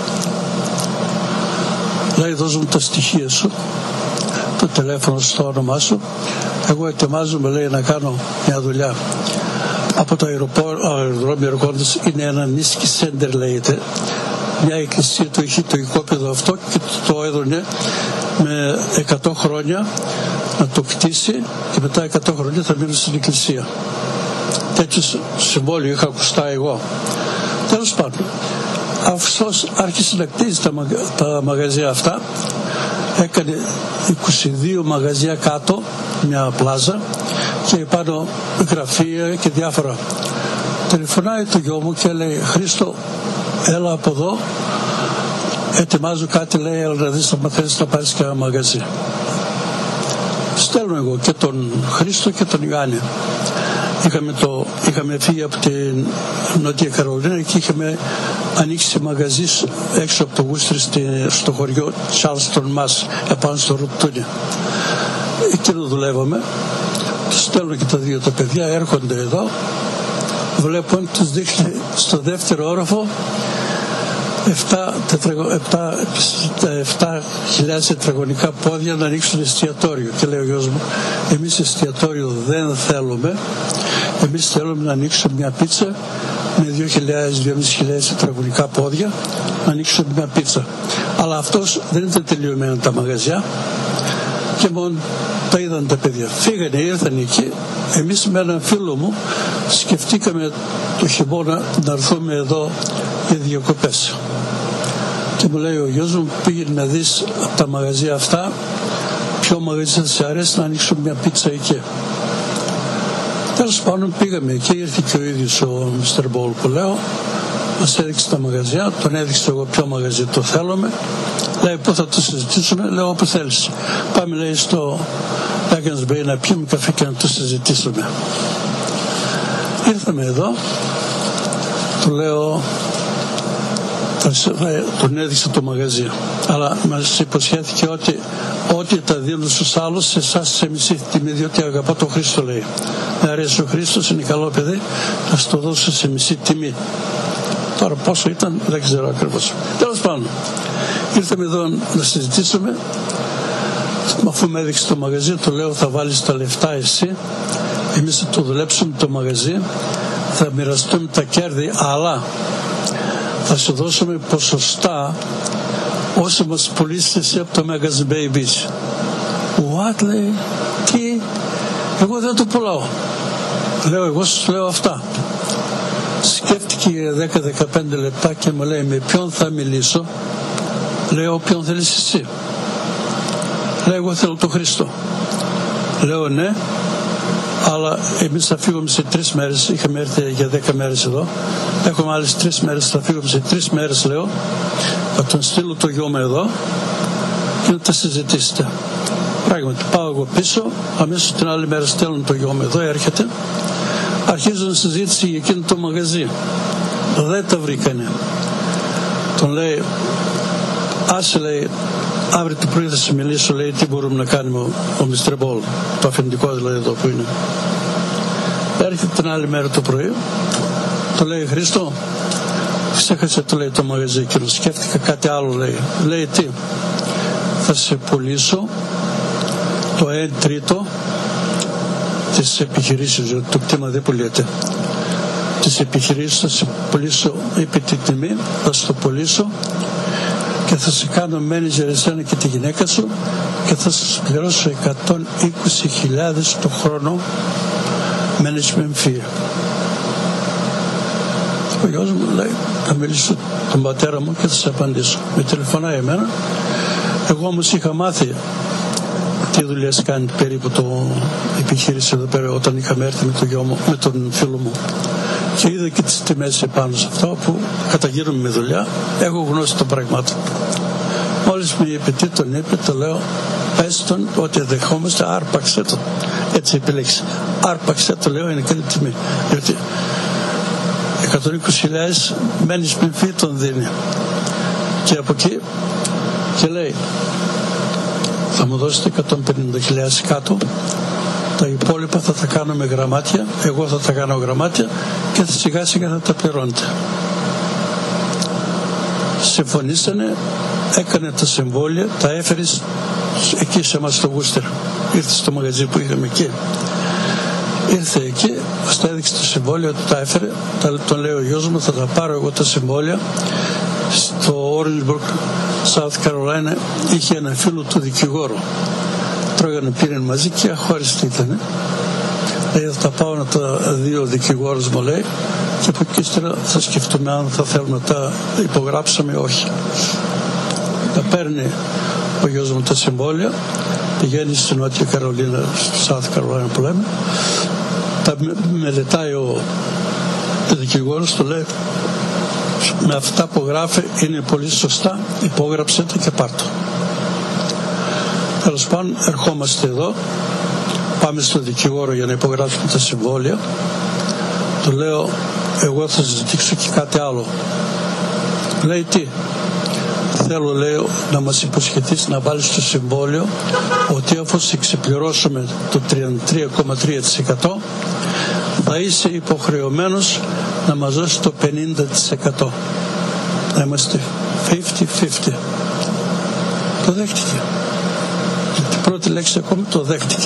Λέει δώσ' μου τα στοιχεία σου, το τηλέφωνο στο όνομά σου, εγώ ετοιμάζομαι, λέει, να κάνω μια δουλειά από το αεροδρόμιο Εργόντας, είναι ένα νίσκι σέντερ λέγεται, μια εκκλησία το είχε το οικόπεδο αυτό και το έδωνε με 100 χρόνια να το κτίσει και μετά 100 χρόνια θα μείνω στην εκκλησία. Τέτοιο συμβόλαιο είχα ακουστά εγώ. Τέλος πάντων, αυτός άρχισε να κτίζει τα μαγαζιά αυτά, έκανε 22 μαγαζιά κάτω, μια πλάζα και πάνω γραφεία και διάφορα. Τηλεφωνάει το γιο μου και λέει Χρήστο, έλα από εδώ, ετοιμάζω κάτι, λέει, έλα να δεις αν θέλεις να πάρεις και ένα μαγαζί. Στέλνω εγώ και τον Χρήστο και τον Ιωάννη. Είχαμε φύγει από την Νότια Καρολίνα και είχαμε ανοίξει μαγαζί έξω από το Γούστρι στο χωριό Charleston Mass, επάνω στο Ρουτούνι. Εκεί δουλεύαμε. Στέλνω και τα 2 τα παιδιά, έρχονται εδώ, βλέπω ότι τους δείχνει στο δεύτερο όροφο 7.000 τετραγωνικά πόδια να ανοίξουν εστιατόριο. Και λέει ο γιος μου, εμείς εστιατόριο δεν θέλουμε, εμείς θέλουμε να ανοίξουμε μια πίτσα με 2.000-2.500 τετραγωνικά πόδια, να ανοίξουμε μια πίτσα. Αλλά αυτός δεν ήταν τελειωμένα τα μαγαζιά και μόνο τα είδαν τα παιδιά. Φύγανε, ήρθαν εκεί. Εμείς με έναν φίλο μου σκεφτήκαμε το χειμώνα να έρθουμε εδώ για διακοπές. Και μου λέει ο γιος μου, πήγαινε να δεις από τα μαγαζιά αυτά ποιο μαγαζί θα σε αρέσει να ανοίξουμε μια πίτσα εκεί. Τέλος πάντων πήγαμε εκεί, ήρθε και ο ίδιος ο Mr. Ball που λέω, μας έδειξε τα μαγαζιά, τον έδειξε εγώ ποιο μαγαζί το θέλουμε. Λέει πού θα το συζητήσουμε? Λέω όπου θέλεις. Πάμε, λέει, στο Megan's Bay να πιούμε καφέ και να το συζητήσουμε. Ήρθαμε εδώ, του λέω, τον έδειξε το μαγαζί, αλλά μας υποσχέθηκε ότι ό,τι τα δίνουν στους άλλους, σε εσάς σε μισή τιμή, διότι αγαπώ τον Χρήστο, λέει. Με αρέσει ο Χρήστος, είναι καλό παιδί, θα στο δώσω σε μισή τιμή. Τώρα πόσο ήταν δεν ξέρω ακριβώς. Τέλος πάντων, ήρθαμε εδώ να συζητήσουμε. Αφού με έδειξε το μαγαζί, του λέω θα βάλεις τα λεφτά εσύ, εμείς θα το δουλέψουμε το μαγαζί, θα μοιραστούμε τα κέρδη, αλλά θα σου δώσουμε ποσοστά όσο μας πουλήσεις εσύ από το Megan's Bay Beach. What, λέει, τι? Εγώ δεν το πουλάω. Λέω, εγώ σου λέω αυτά. Σκέφτηκε εκεί 10-15 λεπτά και μου λέει με ποιον θα μιλήσω. Λέω ποιον θέλεις εσύ. Λέει εγώ θέλω τον Χριστό. Λέω ναι, αλλά εμείς θα φύγουμε σε 3 μέρες. Είχαμε έρθει για 10 μέρες εδώ. Έχουμε άλλες 3 μέρες, θα φύγουμε σε 3 μέρες λέω. Θα τον στείλω το γιο μου εδώ και να τα συζητήσετε. Πράγματι πάω εγώ πίσω, αμέσως την άλλη μέρα στέλνω το γιο μου εδώ, έρχεται. Αρχίζουν συζήτηση για εκείνο το μαγαζί. Δεν τα βρήκανε. Τον λέει, άσε λέει, αύριο το πρωί θα σε μιλήσω, λέει, τι μπορούμε να κάνουμε ο Mr. Ball, το αφεντικό δηλαδή εδώ που είναι. Έρχεται την άλλη μέρα το πρωί, το λέει, Χρήστο, ξέχασε, το λέει, το μαγαζί εκείνο, σκέφτηκα κάτι άλλο, λέει. Λέει, τι, θα σε πουλήσω το 1/3 της επιχειρήσεως, το κτήμα δεν πουλιέται. Τις επιχειρήσεις θα σε πουλήσω επί τη τιμή, θα σου το πουλήσω και θα σε κάνω manager εσένα και τη γυναίκα σου και θα σας πληρώσω 120.000 το χρόνο management fee. Ο γιος μου λέει, θα μιλήσω τον πατέρα μου και θα σε απαντήσω. Με τηλεφωνάει εμένα. Εγώ όμως είχα μάθει τι δουλειές κάνει περίπου το επιχείρηση εδώ πέρα όταν είχαμε έρθει με τον γιο μου, με τον φίλο μου. Και είδα και τις τιμές επάνω σε αυτό που καταγύρουμε με δουλειά. Έχω γνώση των πραγμάτων. Μόλις με είπε τι τον είπε, το λέω, πες τον ότι δεχόμαστε, άρπαξε το. Έτσι επιλέξει. Άρπαξε το, λέω, είναι καλή τιμή. Γιατί 120.000 management fee τον δίνει. Και από εκεί και λέει, θα μου δώσετε 150.000 κάτω, τα υπόλοιπα θα τα κάνω με γραμμάτια, εγώ θα τα κάνω γραμμάτια και θα σιγά σιγά θα τα πληρώνετε. Συμφωνήσανε, έκανε τα συμβόλαια, τα έφερε εκεί σε εμάς στο Γούστερ. Ήρθε στο μαγαζί που είχαμε εκεί. Ήρθε εκεί, μας τα έδειξε το συμβόλαιο, τα έφερε, τον λέει ο γιος μου, θα τα πάρω εγώ τα συμβόλαια. Στο Orangeburg, South Carolina, είχε ένα φίλο του δικηγόρο. Τρώγανε πήραν μαζί και αχώριστοι ήταν. Λέει, θα τα πάω να τα δει ο δικηγόρος μου, λέει, και από εκεί ύστερα θα σκεφτούμε αν θα θέλουμε να τα υπογράψαμε ή όχι. Τα παίρνει ο γιος μου τα συμβόλαια, πηγαίνει στην Νότια Καρολίνα, στο South Carolina που λέμε, τα μελετάει ο δικηγόρος, του λέει, με αυτά που γράφει είναι πολύ σωστά, υπόγραψε το και πάρτο. Τέλος πάντων, ερχόμαστε εδώ, πάμε στον δικηγόρο για να υπογράψουμε τα συμβόλαια. Του λέω, εγώ θα σας δείξω και κάτι άλλο. Λέει, τι? Θέλω, λέω, να μας υποσχεθείς να βάλεις στο συμβόλαιο ότι αφού σε ξεπληρώσουμε το 33,3% θα είσαι υποχρεωμένος να μας δώσει το 50%. Να είμαστε 50-50. Το δέχτηκε. Την πρώτη λέξη ακόμη το δέχτηκε.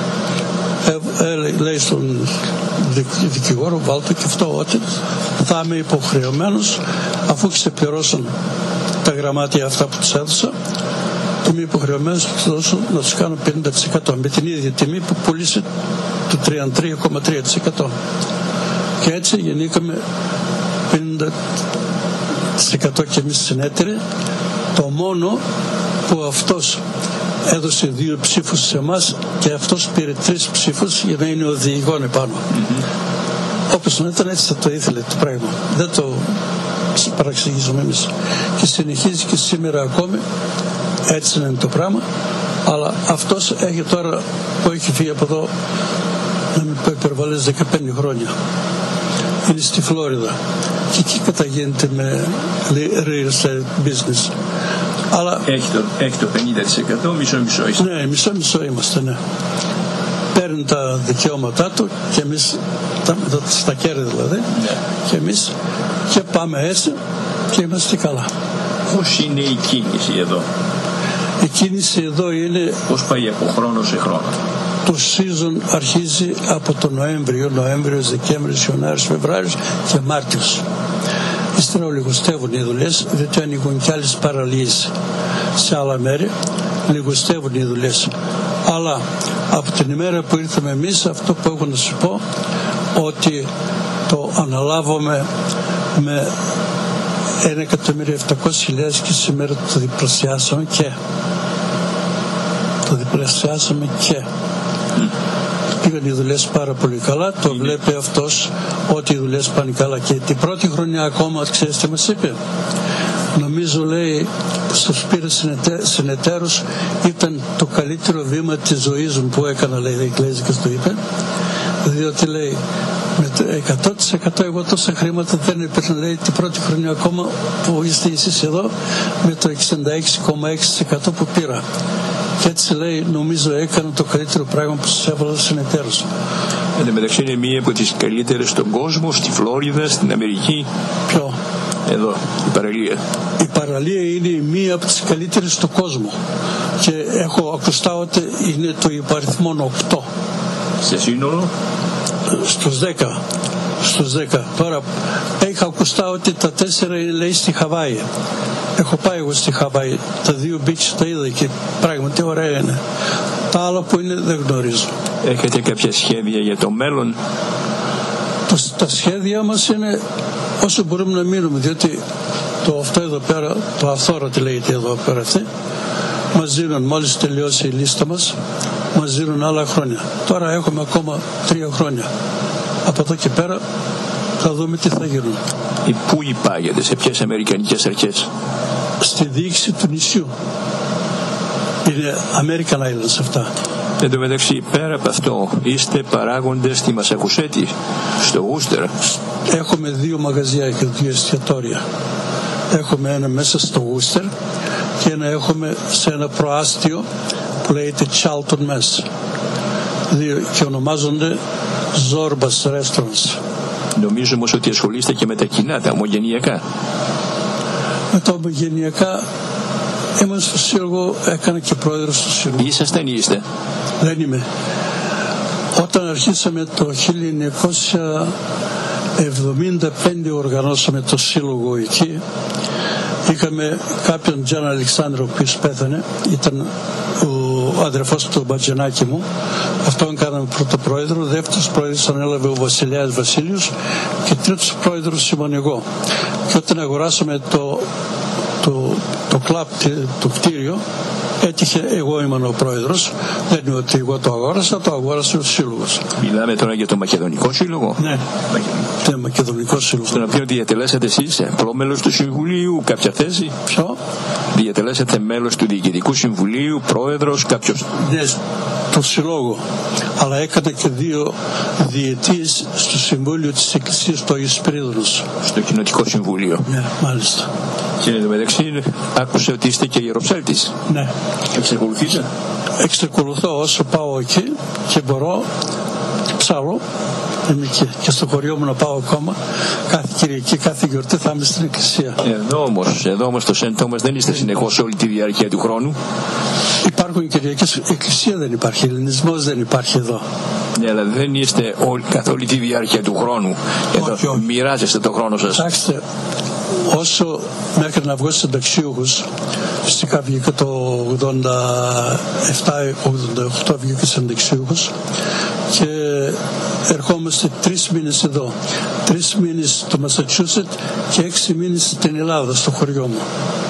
Λέει στον δικηγόρο, βάλτε και αυτό, ότι θα είμαι υποχρεωμένος αφού ξεπληρώσουν τα γραμμάτια αυτά που τους έδωσα, είμαι υποχρεωμένος να τους κάνω 50% με την ίδια τιμή που πουλήσε το 33,3%. Και έτσι γεννήκαμε 50% και εμείς συνέτεροι. Το μόνο που αυτός έδωσε 2 ψήφους σε εμάς και αυτός πήρε 3 ψήφους για να είναι ο διηγόν επάνω. Όπως να ήταν, έτσι θα το ήθελε το πράγμα. Δεν το παραξηγήσουμε εμείς. Και συνεχίζει και σήμερα ακόμη, έτσι είναι το πράγμα. Αλλά αυτός έχει τώρα που έχει φύγει από εδώ, να μην πω υπερβολές, 15 χρόνια. Είναι στη Φλόριδα και εκεί καταγίνεται με real estate business. Αλλά έχει το 50%, μισό-μισό είστε. Ναι, μισό-μισό είμαστε, ναι. Παίρνει τα δικαιώματά του και εμείς, στα κέρδη δηλαδή, ναι. Και εμείς και πάμε έτσι και είμαστε καλά. Πώς είναι η κίνηση εδώ? Η κίνηση εδώ είναι... Πώς πάει από χρόνο σε χρόνο? Το season αρχίζει από τον Νοέμβριος, Δεκέμβριος, Ιανουάριος, Φεβρουάριος και Μάρτιος. Ύστερα λιγοστεύουν οι δουλειές, διότι ανοίγουν κι άλλες παραλίες σε άλλα μέρη, λιγοστεύουν οι δουλειές. Αλλά από την ημέρα που ήρθαμε εμείς, αυτό που έχω να σου πω, ότι το αναλάβουμε με 1.700.000 και σήμερα το διπλασιάσαμε και πήγαν οι δουλειές πάρα πολύ καλά. Το βλέπει αυτός ότι οι δουλειές πάνε καλά. Και την πρώτη χρονιά ακόμα, ξέρεις τι μας είπε? Νομίζω, λέει, που στους πήρε συνεταίρους, ήταν το καλύτερο βήμα της ζωής μου που έκανα, λέει, η Εγγλέζικας το είπε, διότι, λέει, με το 100% εγώ τόσα χρήματα δεν υπήρχαν, λέει, την πρώτη χρονιά ακόμα που είστε εσείς εδώ, με το 66,6% που πήρα. Και έτσι, λέει, νομίζω έκανα το καλύτερο πράγμα που σας έβαλα στους συνεταίρους. Εν τω μεταξύ είναι μία από τις καλύτερες στον κόσμο, στη Φλόριδα, στην Αμερική. Ποιο? Εδώ, η παραλία. Η παραλία είναι μία από τις καλύτερες στον κόσμο. Και έχω ακουστά ότι είναι το υπαριθμόν 8. Σε σύνολο? Στους 10. Τώρα είχα ακουστά ότι τα 4 είναι, λέει, στη Χαβάη. Έχω πάει εγώ στη Χαβάη. Τα 2 beach τα είδα και πράγματι ωραία είναι. Τα άλλα που είναι δεν γνωρίζω. Έχετε κάποια σχέδια για το μέλλον? Τα σχέδια μας είναι όσο μπορούμε να μείνουμε, διότι αυτό εδώ πέρα, το αυθόρατη λέγεται εδώ πέρα αυτή, μας δίνουν, μόλις τελειώσει η λίστα μας, μας δίνουν άλλα χρόνια. Τώρα έχουμε ακόμα 3 χρόνια. Από εδώ και πέρα θα δούμε τι θα γίνουν. Πού υπάγεται, σε ποιες αμερικανικές αρχές? Στη διοίκηση του νησιού. Είναι American Islands αυτά. Εν τω μεταξύ, πέρα από αυτό, είστε παράγοντες στη Μασαχουσέτη, στο Γούστερ. Έχουμε 2 μαγαζιά και 2 εστιατόρια. Έχουμε ένα μέσα στο Γούστερ και ένα έχουμε σε ένα προάστιο που λέγεται Charlton Mess. 2 και ονομάζονται Zorbas Restaurants. Νομίζω όμως ότι ασχολείστε και με τα κοινά, τα ομογενειακά. Με τα ομογενειακά ήμουν στο Σύλλογο, έκανα και πρόεδρος του Σύλλογου. Ήσασταν ή είστε? Δεν είμαι. Όταν αρχίσαμε το 1975 οργανώσαμε το Σύλλογο εκεί. Είχαμε κάποιον Τζαν Αλεξάνδρο, ο οποίος πέθανε, ήταν ο αδερφός του μπατζανάκι μου. Αυτόν κάναμε πρώτο πρόεδρο. Δεύτερος πρόεδρος ανέλαβε ο Βασιλιάς Βασίλειος και τρίτος πρόεδρος ήμουν εγώ. Και όταν αγοράσαμε το κλαμπ, το κτίριο, έτυχε, εγώ ήμουν ο πρόεδρος. Δεν είναι ότι εγώ το αγόρασε ο Σύλλογος. Μιλάμε τώρα για το Μακεδονικό Σύλλογο. Ναι, το Μακεδονικό Σύλλογο. Στον οποίο διατελέσατε εσείς πρόμελος του Συμβουλίου, κάποια θέση? Ποιο? Διατελέσατε μέλος του Διοικητικού Συμβουλίου, πρόεδρος, κάποιος? Ναι, το Συλλόγο. Αλλά έκανα και 2 διετίες στο Συμβούλιο της Εκκλησίας του Αγίου Σπυρίδωνος. Στο Κοινοτικό Συμβούλιο. Ναι, μάλιστα. Και εν τω μεταξύ άκουσα ότι είστε και ιεροψέλτης. Ναι. Εξακολουθείτε? Εξακολουθώ όσο πάω εκεί και μπορώ, ψάρω. Είμαι εκεί. Και στο χωριό μου να πάω ακόμα. Κάθε Κυριακή, κάθε γιορτή θα είμαι στην εκκλησία. Εδώ όμως το Σεντ Τόμας δεν είστε συνεχώς όλη τη διάρκεια του χρόνου. Υπάρχουν Κυριακές, εκκλησία δεν υπάρχει, ελληνισμός δεν υπάρχει εδώ. Ναι, αλλά δεν είστε καθ' όλη τη διάρκεια του χρόνου. Εδώ μοιράζεστε το χρόνο σας. Κοιτάξτε, όσο μέχρι να βγω συνταξιούχος, φυσικά βγήκα το 87-88 βγήκα συνταξιούχος και ερχόμαστε 3 μήνες εδώ, 3 μήνες στο Μασατσούσετ και 6 μήνες στην Ελλάδα, στο χωριό μου.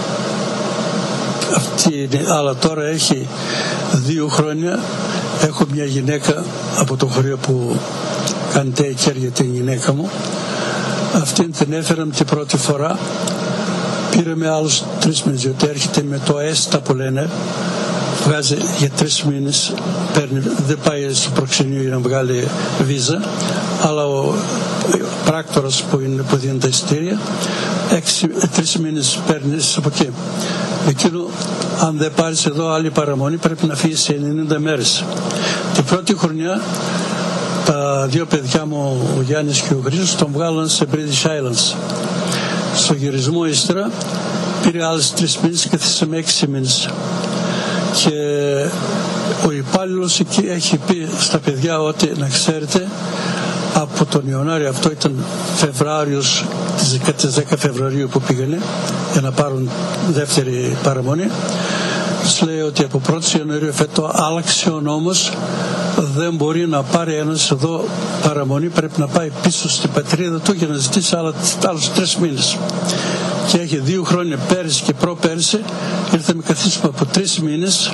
Αλλά τώρα έχει 2 χρόνια έχω μια γυναίκα από το χωριό που κάνει take care για την γυναίκα μου. Αυτήν την έφεραμε την πρώτη φορά, πήραμε άλλους 3 μήνες, διότι έρχεται με το έστα που λένε, βγάζει για 3 μήνες, δεν πάει στο προξενείο για να βγάλει βίζα, αλλά ο πράκτορας που δίνει τα εισιτήρια 3 μήνες παίρνεις από εκεί. Εκείνο, αν δεν πάρεις εδώ άλλη παραμονή, πρέπει να φύγεις σε 90 μέρες. Την πρώτη χρονιά τα 2 παιδιά μου, ο Γιάννης και ο Χρήστος, τον βγάλαν σε British Islands. Στο γυρισμό ύστερα πήρε άλλες 3 μήνες και θέσαμε 6 μήνες. Και ο υπάλληλος εκεί έχει πει στα παιδιά ότι, να ξέρετε, από τον Ιανουάριο, αυτό ήταν Φεβρουάριος, τις 10 Φεβρουαρίου που πήγανε για να πάρουν δεύτερη παραμονή, τους λέει ότι από 1η Ιανουαρίου φέτο άλλαξε ο νόμος, δεν μπορεί να πάρει ένας εδώ παραμονή, πρέπει να πάει πίσω στην πατρίδα του και να ζητήσει άλλους 3 μήνες. Και έχει 2 χρόνια, πέρυσι και προπέρυσι, ήρθαμε, καθίσαμε από 3 μήνες,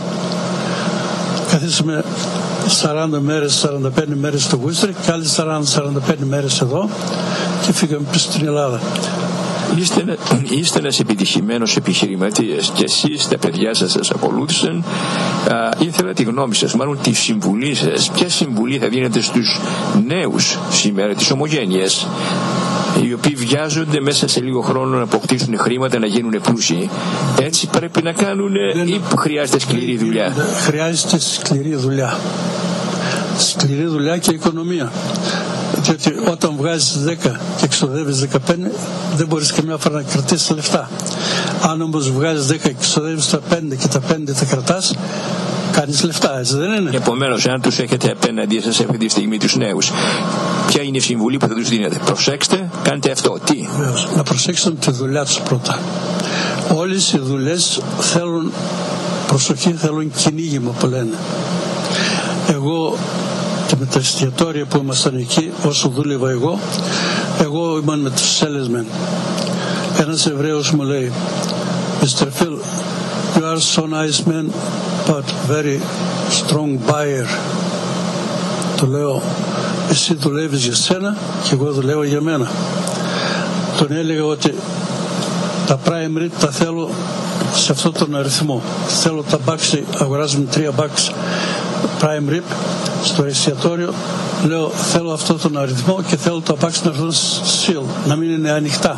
καθίσαμε 40 μέρες, 45 μέρες στο Γούστρι και άλλες 40-45 μέρες εδώ και φύγαμε πίσω στην Ελλάδα. Είστε ένας επιτυχημένος επιχειρηματίας και εσείς, τα παιδιά σας ακολούθησαν. Ήθελα τη γνώμη σας, μάλλον τη συμβουλή σας. Ποια συμβουλή θα δίνετε στους νέους σήμερα της ομογένειας, οι οποίοι βιάζονται μέσα σε λίγο χρόνο να αποκτήσουν χρήματα, να γίνουν πλούσιοι? Έτσι πρέπει να κάνουν ή χρειάζεται σκληρή δουλειά? Χρειάζεται σκληρή δουλειά. Σκληρή δουλειά και οικονομία. Διότι όταν βγάζεις 10 και εξοδεύεις 15, δεν μπορείς καμιά φορά να κρατήσεις τα λεφτά. Αν όμως βγάζεις 10 και εξοδεύεις τα 5 και τα 5 τα κρατάς, κάνεις λεφτά, έτσι δεν είναι? Επομένως, αν τους έχετε απέναντί σας αυτή τη στιγμή τους νέους, ποια είναι η συμβουλή που θα τους δίνετε? Προσέξτε, κάντε αυτό. Τι? Να προσέξουν τη δουλειά τους πρώτα. Όλες οι δουλειές θέλουν προσοχή, θέλουν κυνήγημα που λένε. Εγώ και με τα εστιατόρια που ήμασταν εκεί, όσο δούλευα εγώ ήμουν με τους salesmen. Ένας Εβραίος μου λέει, Mr. Phil, you are so nice man, but very strong buyer. Του λέω, εσύ δουλεύεις για σένα και εγώ δουλεύω για μένα. Τον έλεγα ότι τα prime rate τα θέλω σε αυτόν τον αριθμό. Θέλω τα bucks, αγοράζουμε 3 bucks prime rib στο εστιατόριο. Λέω, θέλω αυτόν τον αριθμό και θέλω τα bucks να έρθουν seal, να μην είναι ανοιχτά.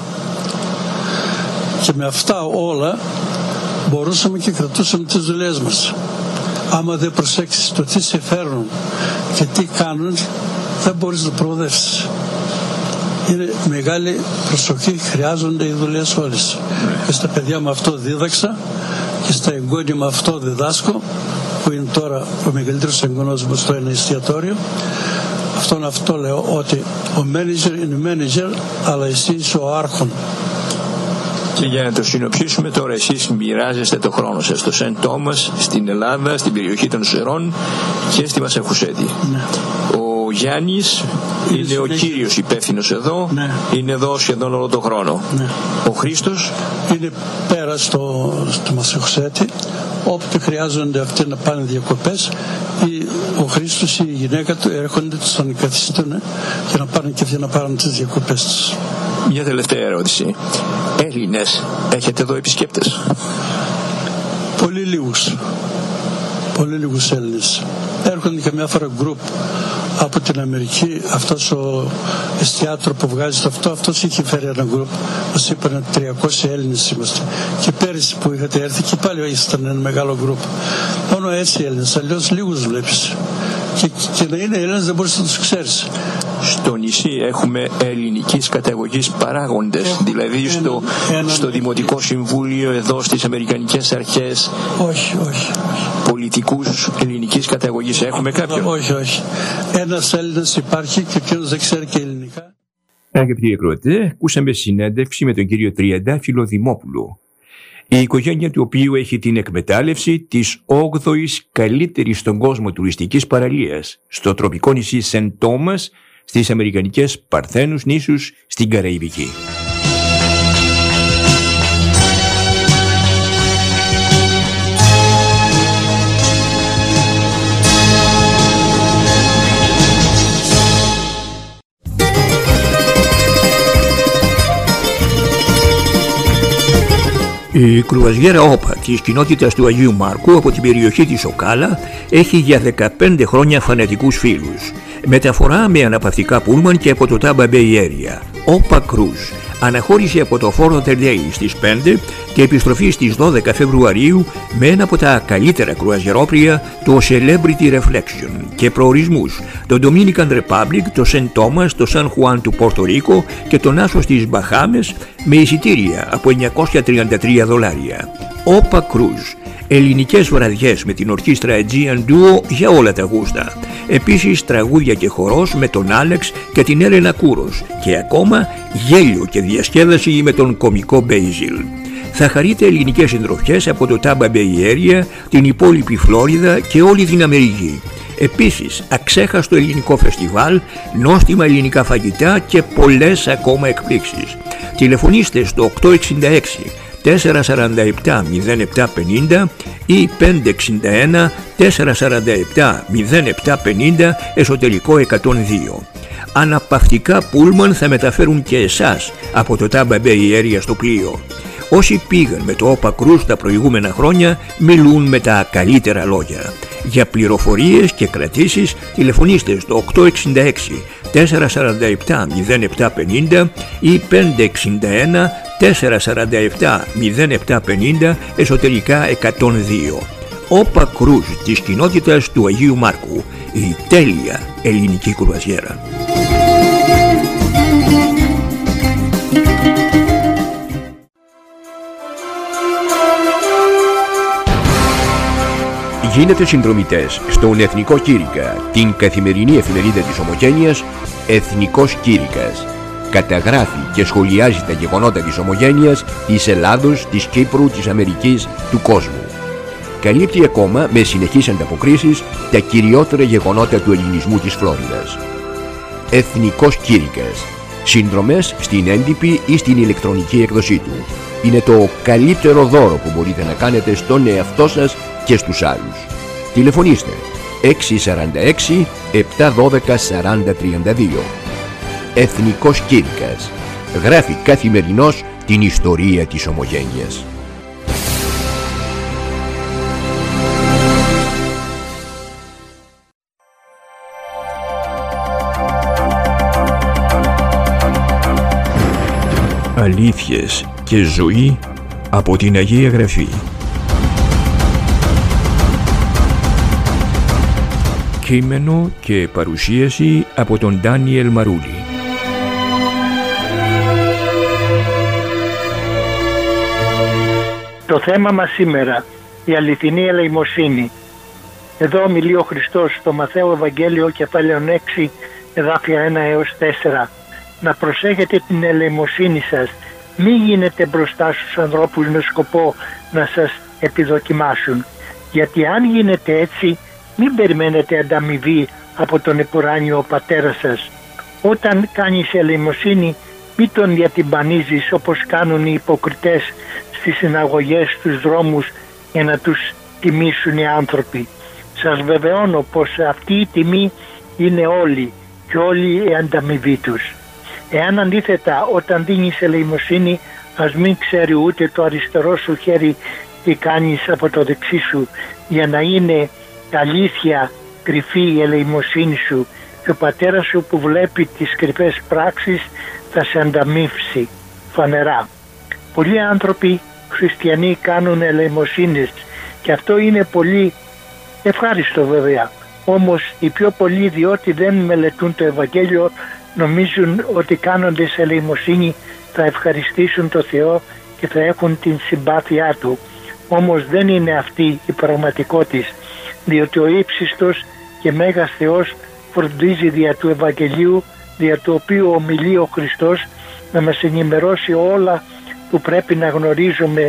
Και με αυτά όλα μπορούσαμε και κρατούσαμε τις δουλειές μας. Άμα δεν προσέξεις το τι σε φέρνουν και τι κάνουν, δεν μπορείς να προοδεύσεις. Είναι μεγάλη προσοχή, χρειάζονται οι δουλειές όλες. Και στα παιδιά με αυτό δίδαξα και στα εγγόνια με αυτό διδάσκω, που είναι τώρα ο μεγαλύτερος εγγονός μου στο ένα εστιατόριο. Αυτό λέω, ότι ο manager είναι manager, αλλά εσύ είσαι ο άρχον. Και για να το συνοψίσουμε τώρα, εσείς μοιράζεστε το χρόνο σας στο Σεντ Τόμας, στην Ελλάδα, στην περιοχή των Σερών και στη Μασαχουσέτη. Ναι. Ο Γιάννης είναι ο κύριος υπεύθυνος εδώ, ναι. Είναι εδώ σχεδόν όλο τον χρόνο. Ναι. Ο Χρήστος είναι πέρα στο Μασαχουσέτη, όποτε χρειάζονται αυτοί να πάνε διακοπές, ο Χρήστος ή η γυναίκα του έρχονται, τους ανεκαθιστούν και να πάνε και αυτοί να πάρουν τις διακοπές τους. Μια τελευταία ερώτηση. Έλληνες έχετε εδώ επισκέπτες? Πολύ λίγους Έλληνες. Έρχονται και μια φορά γκρουπ από την Αμερική. Αυτός ο εστιάτρο που βγάζει αυτός είχε φέρει ένα γκρουπ. Μας είπαν 300 Έλληνες είμαστε. Και πέρυσι που είχατε έρθει και πάλι ήταν ένα μεγάλο γκρουπ. Μόνο έτσι Έλληνες, αλλιώς λίγους βλέπεις. Και να είναι Έλληνες δεν μπορείς να τους ξέρεις. Στο νησί έχουμε ελληνικής καταγωγής παράγοντες, δηλαδή στο Δημοτικό Συμβούλιο, εδώ στις Αμερικανικές Αρχές? Όχι. Πολιτικούς ελληνικής καταγωγής έχουμε κάποιον? Όχι. Ένας Έλληνας υπάρχει και εκείνος δεν ξέρει και ελληνικά. Αγαπητοί ακροατές, ακούσαμε συνέντευξη με τον κύριο Τριαντάφυλλο Δημόπουλο, η οικογένεια του οποίου έχει την εκμετάλλευση της 8ης καλύτερης στον κόσμο τουριστικής παραλίας, στο τροπικό νησί Σεντ Τόμας, στις Αμερικανικές Παρθένους νήσους στην Καραϊβική. Η κρουαζιέρα ΟΠΑ της κοινότητας του Αγίου Μάρκου από την περιοχή της Οκάλα έχει για 15 χρόνια φανατικούς φίλους. Μεταφορά με αναπαυτικά πούλμαν και από το Tampa Bay Area. ΟΠΑ Cruise. Αναχώρηση από το Fort Lauderdale στις 5 και επιστροφή στις 12 Φεβρουαρίου με ένα από τα καλύτερα κρουαζιερόπλια, το Celebrity Reflection, και προορισμούς, το Dominican Republic, το St. Thomas, το San Juan του Πόρτο Ρίκο και το Νάσο στις Μπαχάμες, με εισιτήρια από $933. ΟΠΑ Cruise. Ελληνικές βραδιές με την ορχήστρα Aegean Duo για όλα τα γούστα. Επίσης τραγούδια και χορός με τον Άλεξ και την Έλενα Κούρος. Και ακόμα γέλιο και διασκέδαση με τον κωμικό Μπέιζιλ. Θα χαρείτε ελληνικές συντροφιές από το Tampa Bay Area, την υπόλοιπη Φλόριδα και όλη την Αμερική. Επίσης, αξέχαστο ελληνικό φεστιβάλ, νόστιμα ελληνικά φαγητά και πολλές ακόμα εκπλήξεις. Τηλεφωνήστε στο 866 447 0750 ή 561 447 0750 εσωτερικό 102. Αναπαυτικά πούλμαν θα μεταφέρουν και εσάς από το Tampa Bay Area στο πλοίο. Όσοι πήγαν με το OPA Cruise τα προηγούμενα χρόνια μιλούν με τα καλύτερα λόγια. Για πληροφορίες και κρατήσεις τηλεφωνήστε στο 866 447 0750 ή 561 447 0750 εσωτερικά 102. OPA Cruise της κοινότητας του Αγίου Μάρκου, η τέλεια ελληνική κρουαζιέρα. Γίνετε συνδρομητές στον Εθνικό Κήρυκα, την καθημερινή εφημερίδα της Ομογένειας, Εθνικός Κήρυκας. Καταγράφει και σχολιάζει τα γεγονότα της Ομογένειας, της Ελλάδος, της Κύπρου, της Αμερικής, του κόσμου. Καλύπτει ακόμα με συνεχείς ανταποκρίσεις τα κυριότερα γεγονότα του ελληνισμού της Φλόριδας. Εθνικός Κήρυκας. Συνδρομές στην έντυπη ή στην ηλεκτρονική έκδοσή του. Είναι το καλύτερο δώρο που μπορείτε να κάνετε στον εαυτό σας και στους άλλους. Τηλεφωνήστε 646 712 4032. Εθνικός Κήρυκας. Γράφει καθημερινώς την ιστορία της Ομογένειας. Αλήθειες και ζωή από την Αγία Γραφή. Κείμενο και παρουσίαση από τον Ντάνιελ Μαρούλη. Το θέμα μας σήμερα, η αληθινή ελεημοσύνη. Εδώ ομιλεί ο Χριστός στο Μαθαίο Ευαγγέλιο κεφάλαιο 6, εδάφια 1 έως 4. Να προσέχετε την ελεημοσύνη σας. Μη γίνετε μπροστά στους ανθρώπους με σκοπό να σας επιδοκιμάσουν. Γιατί αν γίνετε έτσι, μην περιμένετε ανταμοιβή από τον επουράνιο πατέρα σας. Όταν κάνεις ελεημοσύνη, μην τον διατυμπανίζεις όπως κάνουν οι υποκριτές στις συναγωγές, στους δρόμους, για να τους τιμήσουν οι άνθρωποι. Σας βεβαιώνω πως αυτή η τιμή είναι όλη και όλη η ανταμοιβή τους. Εάν αντίθετα όταν δίνεις ελεημοσύνη, ας μην ξέρει ούτε το αριστερό σου χέρι τι κάνεις από το δεξί σου, για να είναι αλήθεια κρυφή η ελεημοσύνη σου, και ο πατέρας σου που βλέπει τις κρυφές πράξεις θα σε ανταμείψει φανερά. Πολλοί άνθρωποι χριστιανοί κάνουν ελεημοσύνες και αυτό είναι πολύ ευχάριστο βέβαια. Όμως οι πιο πολλοί, διότι δεν μελετούν το Ευαγγέλιο, νομίζουν ότι κάνοντας ελεημοσύνη θα ευχαριστήσουν το Θεό και θα έχουν την συμπάθειά Του. Όμως δεν είναι αυτή η πραγματικότητα, διότι ο ύψιστος και Μέγας Θεός φροντίζει δια του Ευαγγελίου, δια του οποίου ομιλεί ο Χριστός, να μας ενημερώσει όλα που πρέπει να γνωρίζουμε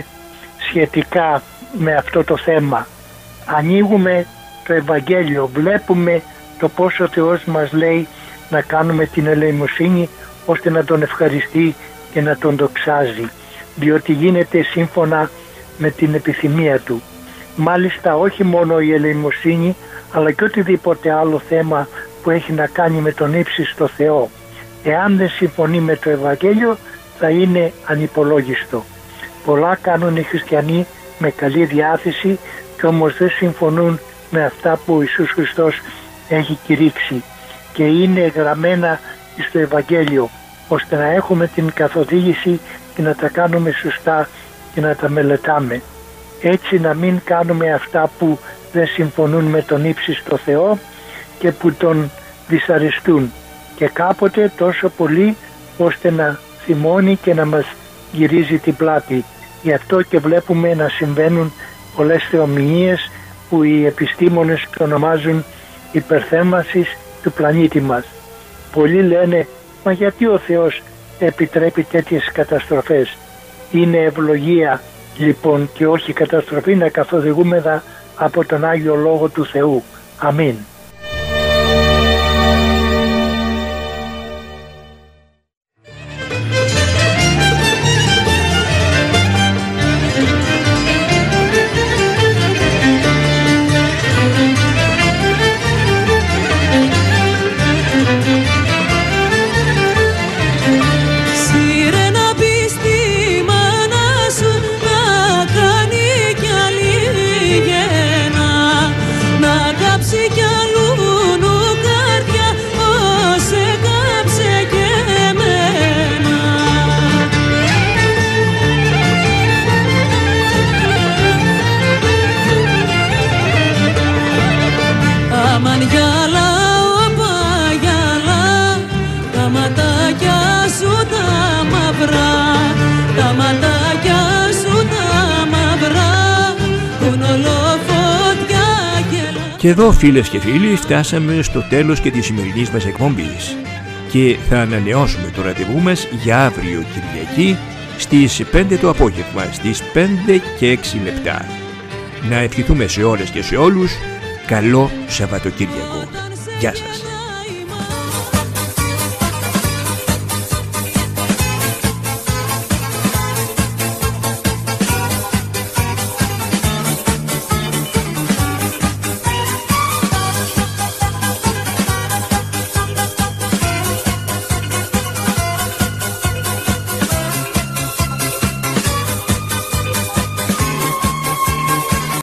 σχετικά με αυτό το θέμα. Ανοίγουμε το Ευαγγέλιο, βλέπουμε το πόσο ο Θεός μας λέει να κάνουμε την ελεημοσύνη ώστε να Τον ευχαριστεί και να Τον δοξάζει, διότι γίνεται σύμφωνα με την επιθυμία Του. Μάλιστα όχι μόνο η ελεημοσύνη, αλλά και οτιδήποτε άλλο θέμα που έχει να κάνει με τον ύψιστο Θεό. Εάν δεν συμφωνεί με το Ευαγγέλιο, θα είναι ανυπολόγιστο. Πολλά κάνουν οι χριστιανοί με καλή διάθεση και όμως δεν συμφωνούν με αυτά που ο Ιησούς Χριστός έχει κηρύξει και είναι γραμμένα στο Ευαγγέλιο, ώστε να έχουμε την καθοδήγηση και να τα κάνουμε σωστά και να τα μελετάμε. Έτσι να μην κάνουμε αυτά που δεν συμφωνούν με τον ύψιστο Θεό και που Τον δυσαρεστούν και κάποτε τόσο πολύ ώστε να θυμώνει και να μας γυρίζει την πλάτη. Γι' αυτό και βλέπουμε να συμβαίνουν πολλές θεομηνίες που οι επιστήμονες ονομάζουν υπερθέρμανσης του πλανήτη μας. Πολλοί λένε, μα γιατί ο Θεός επιτρέπει τέτοιες καταστροφές? Είναι ευλογία λοιπόν και όχι καταστροφή να καθοδηγούμεθα από τον Άγιο Λόγο του Θεού. Αμήν. κάψει κι αλλού καρδιά ως έκαψε και εμένα. Αμαν γυαλά, όπα γυαλά, τα ματάκια σου τα μαυρά, τα ματάκια σου τα μαυρά, που ολοφωτιά γελά. Και εδώ, φίλες και φίλοι, φτάσαμε στο τέλος και της σημερινής μας εκπομπής και θα ανανεώσουμε το ραντεβού μας για αύριο Κυριακή στις 5 το απόγευμα, στις 5 και 6 λεπτά. Να ευχηθούμε σε όλες και σε όλους καλό Σαββατοκύριακο. Γεια σας.